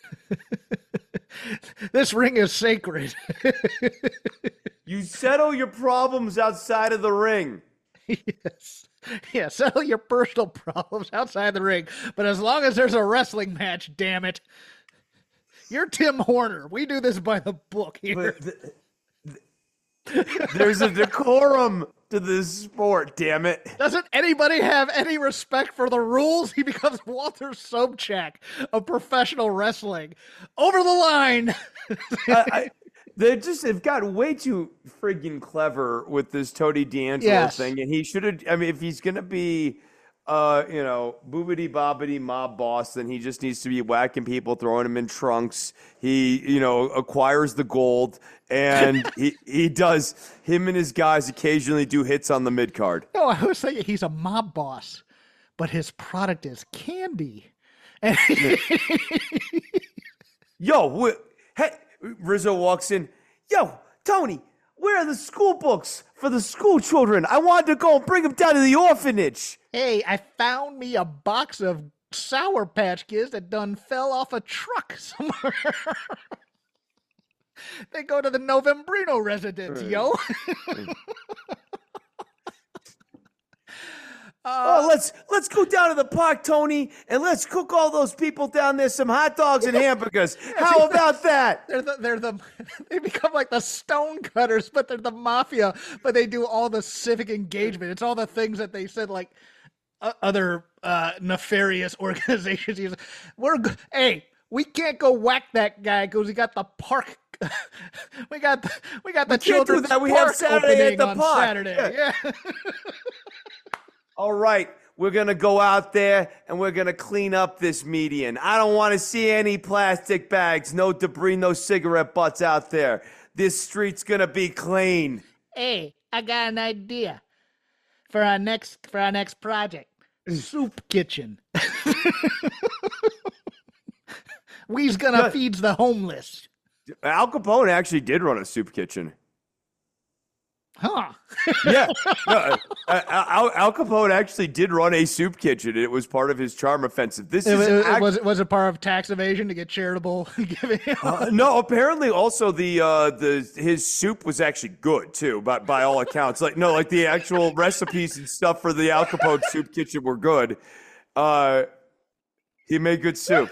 this ring is sacred. You settle your problems outside of the ring. Yes. Yeah, settle your personal problems outside the ring. But as long as there's a wrestling match, damn it. You're Tim Horner. We do this by the book here. But th- th- there's a decorum to this sport, damn it. Doesn't anybody have any respect for the rules? He becomes Walter Sobchak of professional wrestling. Over the line. I, I, they just have got way too friggin' clever with this Tony D'Angelo Yes. thing, and he should have. I mean, if he's gonna be, uh, you know, boobity bobbity mob boss, then he just needs to be whacking people, throwing them in trunks. He, you know, acquires the gold, and he he does. Him and his guys occasionally do hits on the mid card. No, I was thinking he's a mob boss, but his product is candy. And Yo, wh- hey, Rizzo walks in. Yo, Tony, where are the school books for the school children? I wanted to go and bring them down to the orphanage. hey, I found me a box of Sour Patch Kids that done fell off a truck somewhere. They go to the Novembrino residence, yo. Uh, oh, let's let's go down to the park, Tony, and let's cook all those people down there some hot dogs and hamburgers. How about that? They're the they're the they become like the stone cutters, but they're the mafia. But they do all the civic engagement. It's all the things that they said like uh, other uh, nefarious organizations use. We're g- hey, we can't go whack that guy because we got the park. we got the, we got the We can't do children's that. We park have Saturday at opening the on park. Saturday. Yeah. Yeah. All right, we're going to go out there and we're going to clean up this median. I don't want to see any plastic bags, no debris, no cigarette butts out there. This street's going to be clean. Hey, I got an idea for our next for our next project. Soup kitchen. We's gonna Yeah. feed the homeless. Al Capone actually did run a soup kitchen. Huh. Yeah. No, uh, Al, Al Capone actually did run a soup kitchen. It was part of his charm offensive. This It, is it- act- was it was it part of tax evasion to get charitable giving? Uh, no, apparently also the uh, the his soup was actually good too, by by all accounts. Like no, like the actual recipes and stuff for the Al Capone soup kitchen were good. Uh, he made good soup.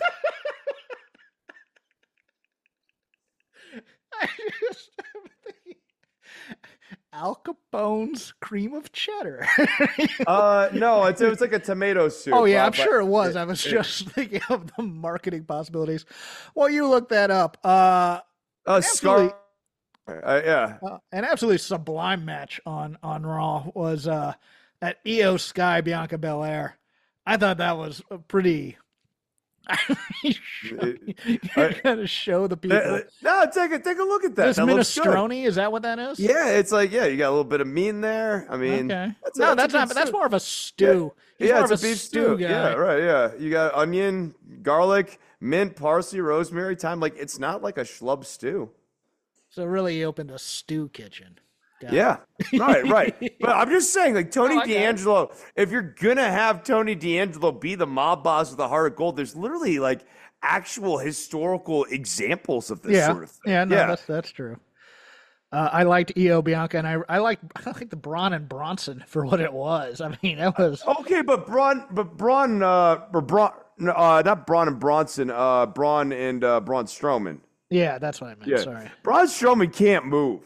I just- Al Capone's cream of cheddar. Uh, no, it's it was like a tomato soup. Oh yeah, uh, I'm but- sure it was. I was just thinking of the marketing possibilities. Well, you look that up. Uh, Uh, absolutely- scar. Uh, yeah. uh, an absolutely sublime match on on Raw was uh, at Io Sky Bianca Belair. I thought that was a pretty. you got to show the people. Uh, No, take a take a look at that. This That looks good. minestrone, is that what that is? Yeah, it's like yeah, you got a little bit of meat in there. I mean, Okay. that's a- no, that's that's a not. good That's soup. more of a stew. He's yeah, more it's of a beef stew. guy. Yeah, right. Yeah, you got onion, garlic, mint, parsley, rosemary, thyme. Like it's not like a schlub stew. So really, he opened a stew kitchen. Got it. Yeah, right, right. But I'm just saying, like Tony Oh, I get it. D'Angelo. If you're gonna have Tony D'Angelo be the mob boss with the heart of gold, there's literally like actual historical examples of this yeah, sort of thing. yeah, no, that's that's true. Uh, I liked Io Bianca, and I I liked I liked the Braun and Bronson for what it was. I mean, that was Okay, but Braun, but Braun, uh, or Braun, uh, not Braun and Bronson, uh, Braun and uh, Braun Strowman. yeah, that's what I meant. Yeah, Sorry. Braun Strowman can't move.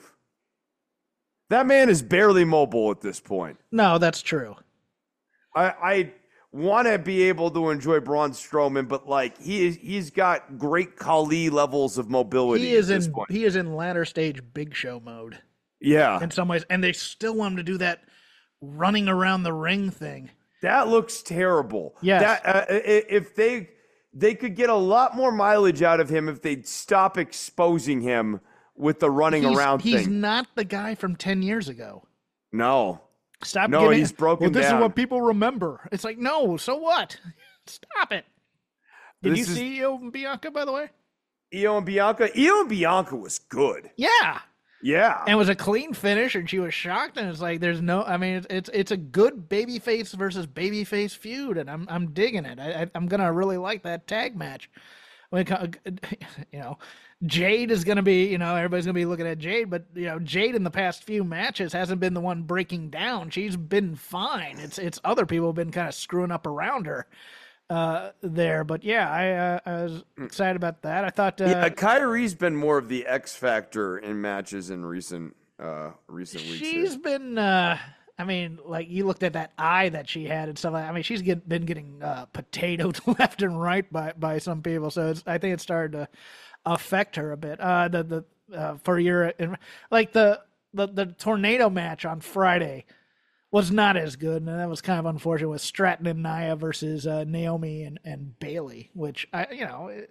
That man is barely mobile at this point. No, that's true. I, I want to be able to enjoy Braun Strowman, but like he is, he's got great Khali levels of mobility. He is at this in point. he is in latter stage Big Show mode Yeah, in some ways, and they still want him to do that running around the ring thing. that looks terrible. Yes. That uh, i- if they they could get a lot more mileage out of him if they'd stop exposing him with the running He's, around he's thing. not the guy from ten years ago. No. Stop. No, giving, he's broken well, this down. is what people remember. It's like, no, so what? Stop it. Did This you is- see Io and Bianca, by the way? Io and Bianca. Io and Bianca was good. Yeah. Yeah. And it was a clean finish, and she was shocked. And it's like, there's no, I mean, it's it's, it's a good babyface versus babyface feud, and I'm I'm digging it. I, I, I'm gonna really like that tag match. When it, co- you know, Jade is gonna be, you know, everybody's gonna be looking at Jade, but you know, Jade in the past few matches hasn't been the one breaking down. She's been fine. It's it's other people have been kind of screwing up around her uh, there. But yeah, I uh, I was excited about that. I thought, uh, yeah, Kyrie's been more of the X factor in matches in recent uh recent weeks. here. she's been uh I mean, like you looked at that eye that she had and stuff like I mean, she's get, been getting uh, potatoed left and right by, by some people. So it's, I think it started to affect her a bit. Uh, the the uh, for your like the, the the tornado match on Friday was not as good, and that was kind of unfortunate with Stratton and Nia versus uh, Naomi and, and Bailey, which I you know it,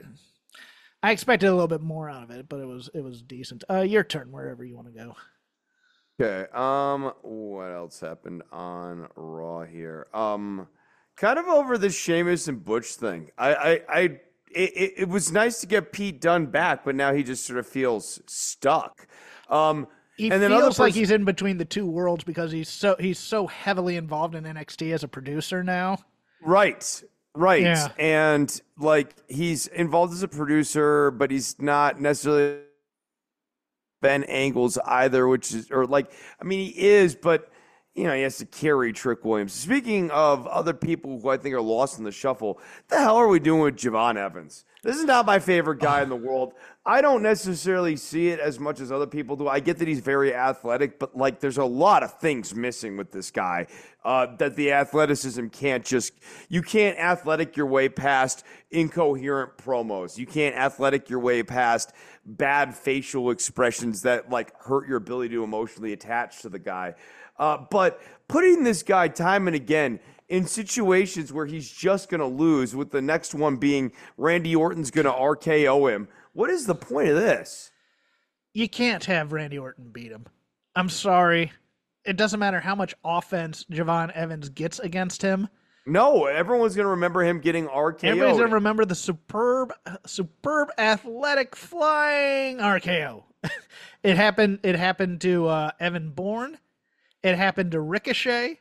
I expected a little bit more out of it, but it was it was decent. Uh, your turn, wherever you want to go. Okay. Um, what else happened on Raw here? Um, kind of over the Sheamus and Butch thing. I, I, I it, it, it was nice to get Pete Dunne back, but now he just sort of feels stuck. Um, He and then feels other like person- he's in between the two worlds because he's so he's so heavily involved in N X T as a producer now. Right. Right. Yeah. And like he's involved as a producer, but he's not necessarily Ben Angles either, which is or like I mean he is, but you know, he has to carry Trick Williams. Speaking of other people who I think are lost in the shuffle, what the hell are we doing with Javon Evans? This is not my favorite guy in the world. I don't necessarily see it as much as other people do. I get that he's very athletic, but like there's a lot of things missing with this guy uh, that the athleticism can't just, you can't athletic your way past incoherent promos. You can't athletic your way past bad facial expressions that like hurt your ability to emotionally attach to the guy. Uh, but putting this guy time and again in situations where he's just going to lose, with the next one being Randy Orton's going to R K O him, what is the point of this? You can't have Randy Orton beat him. I'm sorry. It doesn't matter how much offense Javon Evans gets against him. No, everyone's going to remember him getting R K O'd. Everybody's going to remember the superb, superb athletic flying R K O. It happened. It happened to uh, Evan Bourne. It happened to Ricochet.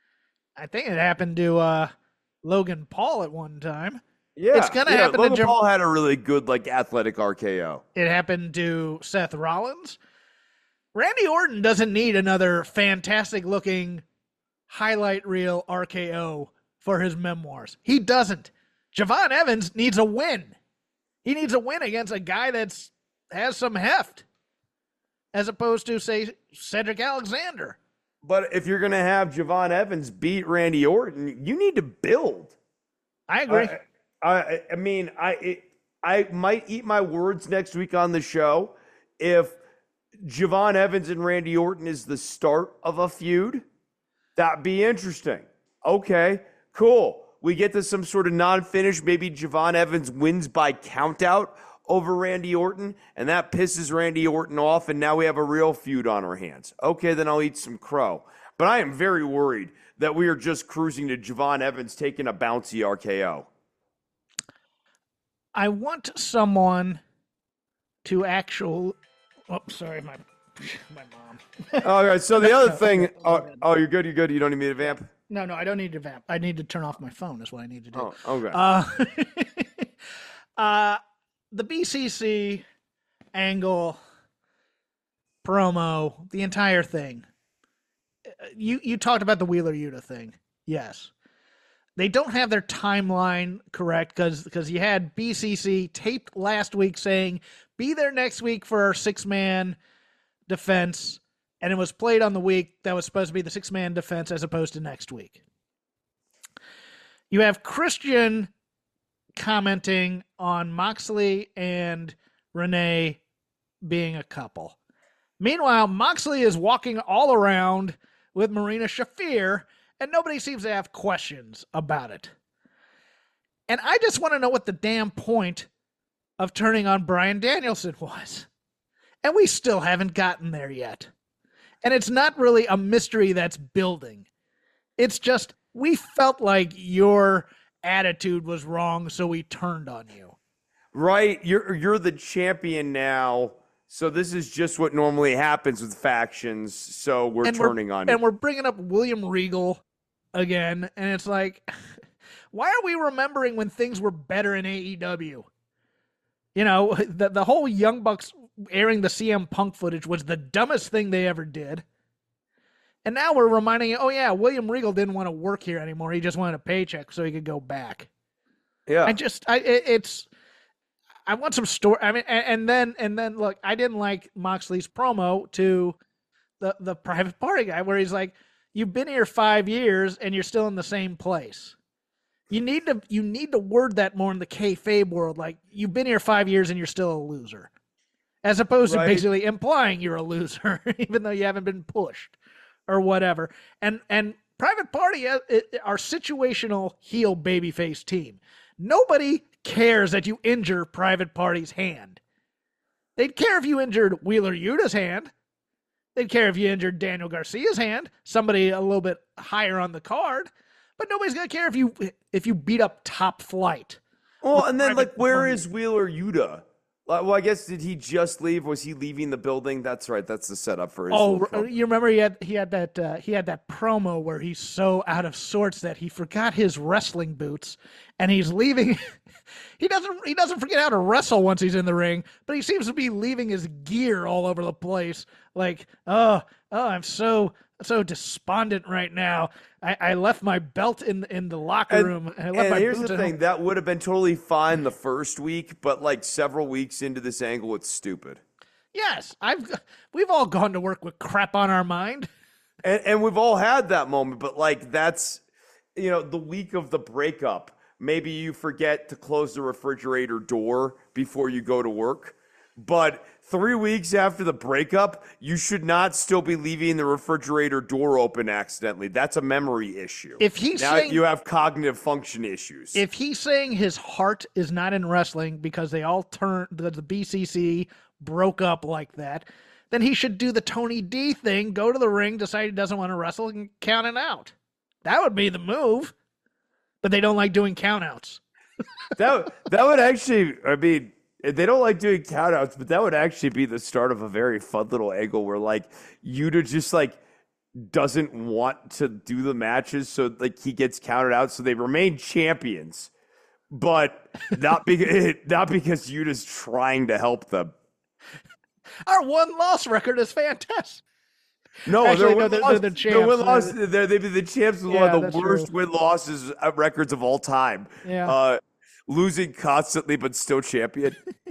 I think it happened to uh, Logan Paul at one time. Yeah, it's gonna yeah, happen. Logan to Jam- Paul had a really good like athletic R K O. It happened to Seth Rollins. Randy Orton doesn't need another fantastic looking highlight reel R K O for his memoirs. He doesn't. Javon Evans needs a win. He needs a win against a guy that's has some heft, as opposed to say Cedric Alexander. But if you're going to have Javon Evans beat Randy Orton, you need to build. I agree. I, I, I mean, I it, I might eat my words next week on the show if Javon Evans and Randy Orton is the start of a feud. That'd be interesting. Okay, cool. We get to some sort of non-finish. Maybe Javon Evans wins by countout over Randy Orton, and that pisses Randy Orton off, and now we have a real feud on our hands. Okay, then I'll eat some crow. But I am very worried that we are just cruising to Javon Evans taking a bouncy R K O. I want someone to actually... Oh, sorry, my my mom. All right, so the other thing... Oh, oh, you're good, you're good. You don't need me to vamp? No, no, I don't need to vamp. I need to turn off my phone is what I need to do. Oh, okay. Uh, uh, the B C C angle, promo, the entire thing. You you talked about the Wheeler Yuta thing. Yes. They don't have their timeline correct because because you had B C C taped last week saying, be there next week for our six-man defense, and it was played on the week that was supposed to be the six-man defense as opposed to next week. You have Christian commenting on Moxley and Renee being a couple. Meanwhile, Moxley is walking all around with Marina Shafir, and nobody seems to have questions about it. And I just want to know what the damn point of turning on Bryan Danielson was. And we still haven't gotten there yet. And it's not really a mystery that's building. It's just, we felt like your attitude was wrong, so we turned on you. Right, you're you're the champion now, so this is just what normally happens with factions, so we're and turning we're, on you. And we're bringing up William Regal again, and it's like, why are we remembering when things were better in A E W? You know, the, the whole Young Bucks airing the C M Punk footage was the dumbest thing they ever did. And now we're reminding you, oh yeah, William Regal didn't want to work here anymore. He just wanted a paycheck so he could go back. Yeah. I just, I, it, it's, I want some story. I mean, and, and then, and then look, I didn't like Moxley's promo to the, the private party guy where he's like, you've been here five years and you're still in the same place. You need to, you need to word that more in the kayfabe world. Like, you've been here five years and you're still a loser. As opposed right. to basically implying you're a loser, even though you haven't been pushed or whatever. And, and Private Party are situational heel babyface team. Nobody cares that you injure Private Party's hand. They'd care if you injured Wheeler Yuta's hand. They'd care if you injured Daniel Garcia's hand, somebody a little bit higher on the card. But nobody's gonna care if you if you beat up Top Flight. Well, and then like, where is Wheeler Yuta? Well, I guess did he just leave? Was he leaving the building? That's right. That's the setup for his. Oh, you remember he had he had that uh, he had that promo where he's so out of sorts that he forgot his wrestling boots, and he's leaving. he doesn't he doesn't forget how to wrestle once he's in the ring, but he seems to be leaving his gear all over the place. Like, oh, oh, I'm so so despondent right now. I, I left my belt in in the locker And- room, and I left And my here's boots the at thing: home. that would have been totally fine the first week, but like several weeks into this angle, it's stupid. Yes, I've we've all gone to work with crap on our mind. And, and we've all had that moment, but like that's, you know, the week of the breakup. Maybe you forget to close the refrigerator door before you go to work. But three weeks after the breakup, you should not still be leaving the refrigerator door open accidentally. That's a memory issue. If he's now saying- you have cognitive function issues. If he's saying his heart is not in wrestling because they all turned the, the B C C broke up like that, then he should do the Tony D thing, go to the ring, decide he doesn't want to wrestle, and count it out. That would be the move. But they don't like doing countouts. that that would actually, I mean, they don't like doing countouts, but that would actually be the start of a very fun little angle where like Yuta just like doesn't want to do the matches, so like he gets counted out, so they remain champions, but not because not because Yuta's trying to help them. Our one loss record is fantastic. No, Actually, they're no, win they're- loss. they're the They're win champs. loss. They're, they'd be the champs with Yeah, one of the that's worst true. win losses uh, records of all time. Yeah. Uh, losing constantly, but still champion.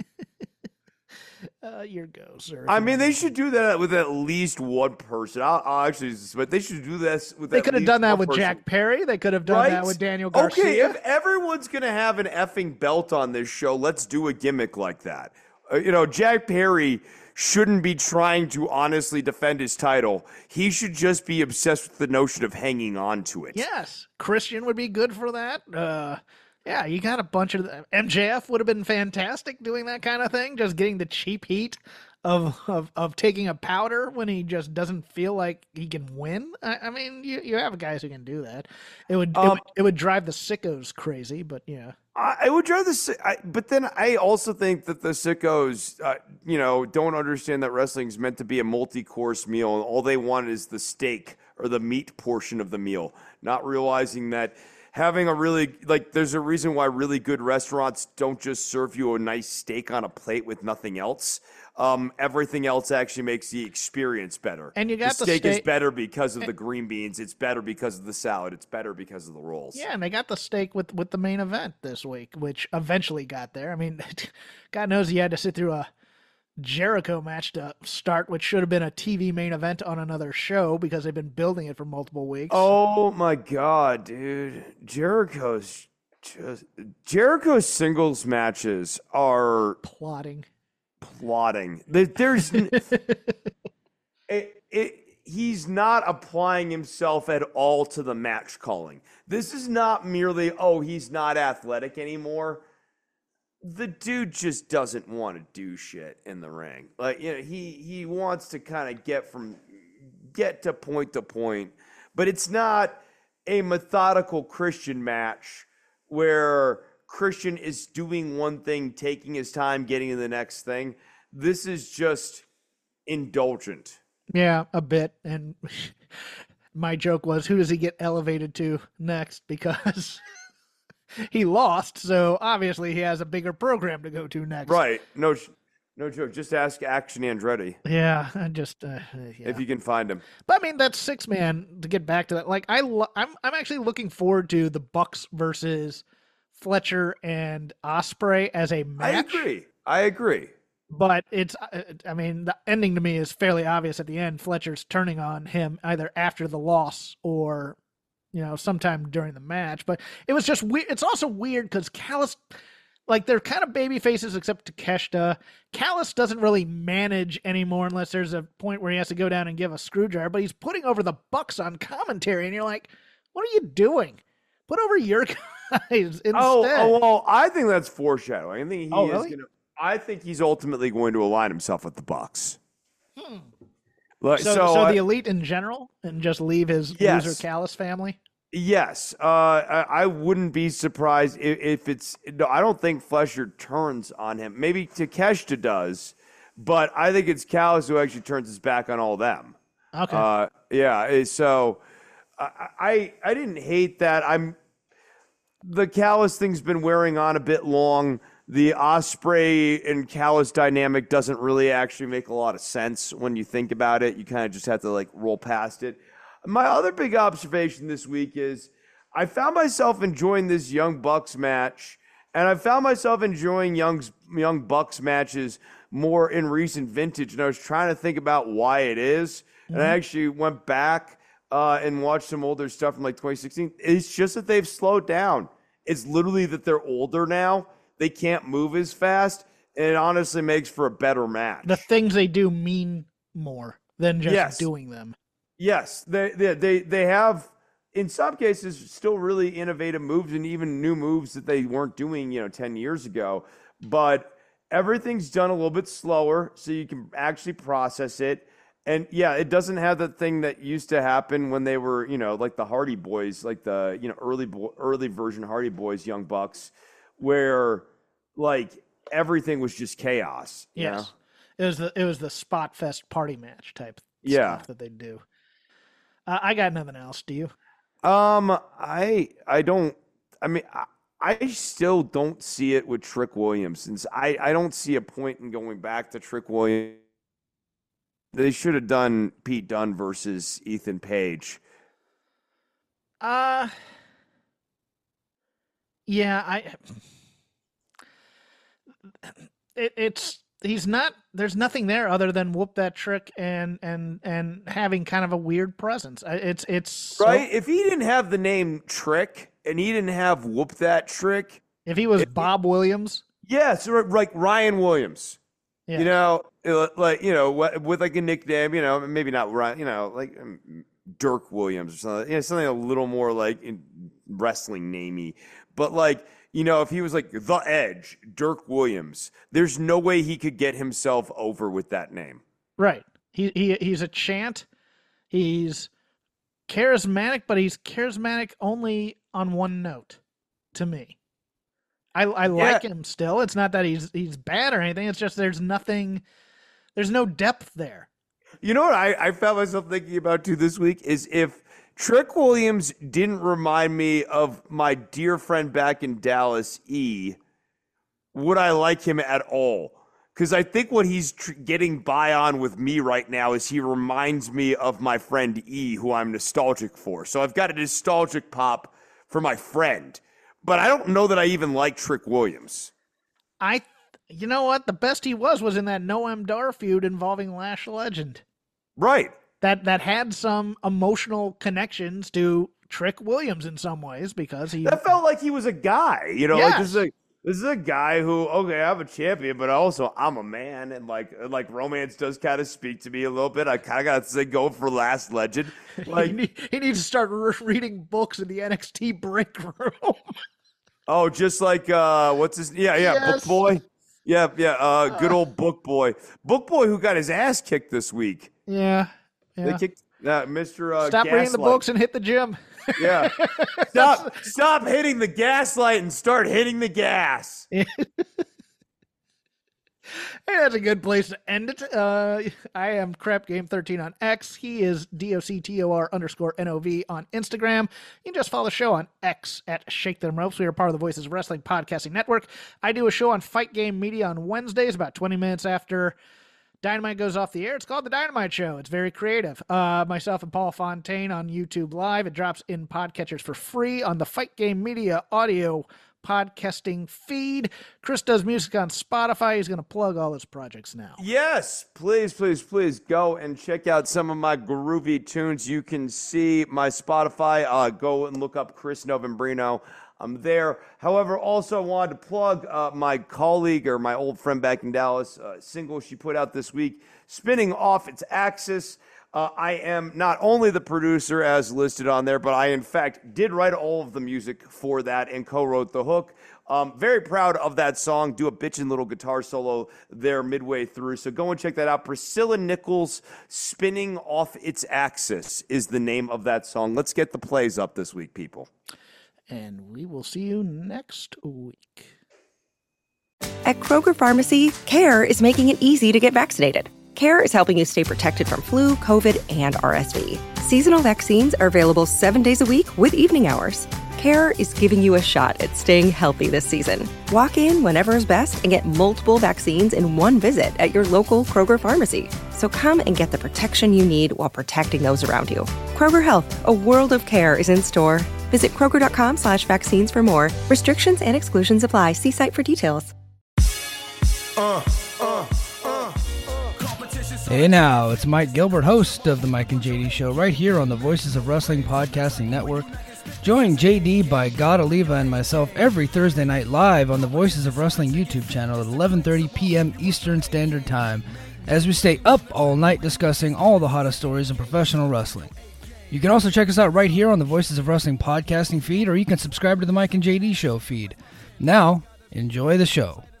Uh, your go, sir. I mean, they should do that with at least one person. I'll, I'll actually, but they should do this with. They at could have least done that one with person. Jack Perry. They could have done Right? that with Daniel Garcia. Okay, if everyone's gonna have an effing belt on this show, let's do a gimmick like that. Uh, you know, Jack Perry shouldn't be trying to honestly defend his title. He should just be obsessed with the notion of hanging on to it. Yes, Christian would be good for that. Uh, yeah, you got a bunch of M J F would have been fantastic doing that kind of thing, just getting the cheap heat of of, of taking a powder when he just doesn't feel like he can win. I, I mean, you you have guys who can do that. It would, it Um, would it would drive the sickos crazy, but yeah. I, I would rather say, I, but then I also think that the sickos, uh, you know, don't understand that wrestling is meant to be a multi-course meal, and all they want is the steak or the meat portion of the meal, not realizing that having a really, like, there's a reason why really good restaurants don't just serve you a nice steak on a plate with nothing else. Um, everything else actually makes the experience better. And you got the the steak is steak- better because of the green beans. It's better because of the salad. It's better because of the rolls. Yeah, and they got the steak with, with the main event this week, which eventually got there. I mean, God knows he had to sit through a Jericho match to start, which should have been a T V main event on another show because they've been building it for multiple weeks. Oh my god, dude. Jericho's just Jericho's singles matches are Plotting. plotting. There- There's n- it, it, he's not applying himself at all to the match calling. This is not merely, oh, he's not athletic anymore. The dude just doesn't want to do shit in the ring. Like, you know, he he wants to kind of get from get to point to point, but it's not a methodical Christian match where Christian is doing one thing, taking his time, getting to the next thing. This is just indulgent. Yeah, a bit. And my joke was, who does he get elevated to next? Because he lost, so obviously he has a bigger program to go to next. Right. No sh- no joke. Just ask Action Andretti Yeah, I just uh, yeah. if you can find him. But I mean, that six man, to get back to that, like I, lo- I'm, I'm actually looking forward to the Bucks versus Fletcher and Osprey as a match. I agree. I agree. But it's, uh, I mean, the ending to me is fairly obvious at the end. Fletcher's turning on him either after the loss or, you know, sometime during the match. But it was just weird. It's also weird because Callis, like, they're kind of baby faces except Takeshita. Callis doesn't really manage anymore unless there's a point where he has to go down and give a screwdriver. But he's putting over the Bucks on commentary, and you're like, what are you doing? Put over your guys instead. Oh, oh, well, I think that's foreshadowing. I think he Oh, is really? going to. I think he's ultimately going to align himself with the Bucks. Like, So, so, so uh, the elite in general, and just leave his Yes. loser Callis family. yes, uh, I, I wouldn't be surprised if, if it's. No, I don't think Fletcher turns on him. Maybe Takeshita does, but I think it's Callis who actually turns his back on all them. Okay. Uh, yeah. eh, So I, I I didn't hate that. I'm the Callis thing's been wearing on a bit long. The Osprey and Callis dynamic doesn't really actually make a lot of sense when you think about it. You kind of just have to like roll past it. My other big observation this week is I found myself enjoying this Young Bucks match, and I found myself enjoying Young, Young Bucks matches more in recent vintage, and I was trying to think about why it is, mm-hmm. and I actually went back uh, and watched some older stuff from like twenty sixteen. It's just that they've slowed down. It's literally that they're older now. They can't move as fast, and it honestly makes for a better match. The things they do mean more than just yes. doing them. Yes, they, they they they have, in some cases, still really innovative moves and even new moves that they weren't doing, you know, ten years ago. But everything's done a little bit slower, so you can actually process it. And yeah, it doesn't have that thing that used to happen when they were, you know, like the Hardy Boys, like the, you know, early early version Hardy Boys, Young Bucks, where like everything was just chaos. You yes, know? it was the it was the Spot Fest party match type yeah. stuff that they do. Uh, I got nothing else. Do you? Um, I I don't. I mean, I, I still don't see it with Trick Williams, since I I don't see a point in going back to Trick Williams. They should have done Pete Dunne versus Ethan Page. Uh, yeah, I. It, it's. He's not. There's nothing there other than whoop that trick and and and having kind of a weird presence. It's it's so, right. If he didn't have the name Trick and he didn't have whoop that trick, if he was Bob he, Williams, yes, or like Ryan Williams, yeah. you know, like you know, with like a nickname, you know, maybe not Ryan, you know, like Dirk Williams or something, you know, something a little more like wrestling namey, but like. You know, if he was like The Edge, Dirk Williams, there's no way he could get himself over with that name. Right. He he he's a chant. He's charismatic, but he's charismatic only on one note to me. I I like yeah. him still. It's not that he's he's bad or anything. It's just there's nothing, there's no depth there. You know what I, I found myself thinking about too this week is if Trick Williams didn't remind me of my dear friend back in Dallas, E, would I like him at all? Because I think what he's tr- getting by on with me right now is he reminds me of my friend E, who I'm nostalgic for. So I've got a nostalgic pop for my friend. But I don't know that I even like Trick Williams. I, you know what? The best he was was in that Noam Dar feud involving Lash Legend. Right. That that had some emotional connections to Trick Williams in some ways because he that felt like he was a guy, you know, yes. like this is a this is a guy who okay, I'm a champion, but also I'm a man, and like like romance does kind of speak to me a little bit. I kind of got to say go for Last Legend. Like he, need, he needs to start re- reading books in the N X T break room. Oh, just like uh, what's his? Yeah, yeah, yes. Book Boy. Yeah, yeah, uh, good old Book Boy. Book Boy who got his ass kicked this week. Yeah. Yeah. They kicked uh, Mister Uh, Stop Gaslight. reading the books and hit the gym. Yeah. Stop stop hitting the gaslight and start hitting the gas. Hey, that's a good place to end it. Uh, I am Crap Game thirteen on X. He is D O C T O R underscore N O V on Instagram. You can just follow the show on X at Shake Them Ropes. We are part of the Voices of Wrestling Podcasting Network. I do a show on Fight Game Media on Wednesdays, about twenty minutes after Dynamite goes off the air. It's called The Dynamite Show. It's very creative. Uh, myself and Paul Fontaine on YouTube Live. It drops in podcatchers for free on the Fight Game Media audio podcasting feed. Chris does music on Spotify. He's going to plug all his projects now. Yes, please, please, please go and check out some of my groovy tunes. You can see my Spotify. Uh, go and look up Chris Novembrino. I'm there. However, also wanted to plug uh, my colleague or my old friend back in Dallas, uh, single she put out this week, Spinning Off Its Axis. Uh, I am not only the producer as listed on there, but I, in fact, did write all of the music for that and co-wrote the hook. Um, very proud of that song. Do a bitchin' little guitar solo there midway through. So go and check that out. Priscilla Nichols, Spinning Off Its Axis is the name of that song. Let's get the plays up this week, people. And we will see you next week. At Kroger Pharmacy, CARE is making it easy to get vaccinated. CARE is helping you stay protected from flu, COVID, and R S V. Seasonal vaccines are available seven days a week with evening hours. CARE is giving you a shot at staying healthy this season. Walk in whenever is best and get multiple vaccines in one visit at your local Kroger Pharmacy. So come and get the protection you need while protecting those around you. Kroger Health, a world of care is in store. Visit Kroger.com slash vaccines for more. Restrictions and exclusions apply. See site for details. Uh, uh, uh, Hey now, it's Mike Gilbert, host of the Mike and J D Show, right here on the Voices of Wrestling Podcasting Network. Join J D by God Oliva and myself every Thursday night live on the Voices of Wrestling YouTube channel at eleven thirty p.m. Eastern Standard Time, as we stay up all night discussing all the hottest stories in professional wrestling. You can also check us out right here on the Voices of Wrestling podcasting feed, or you can subscribe to the Mike and J D Show feed. Now, enjoy the show.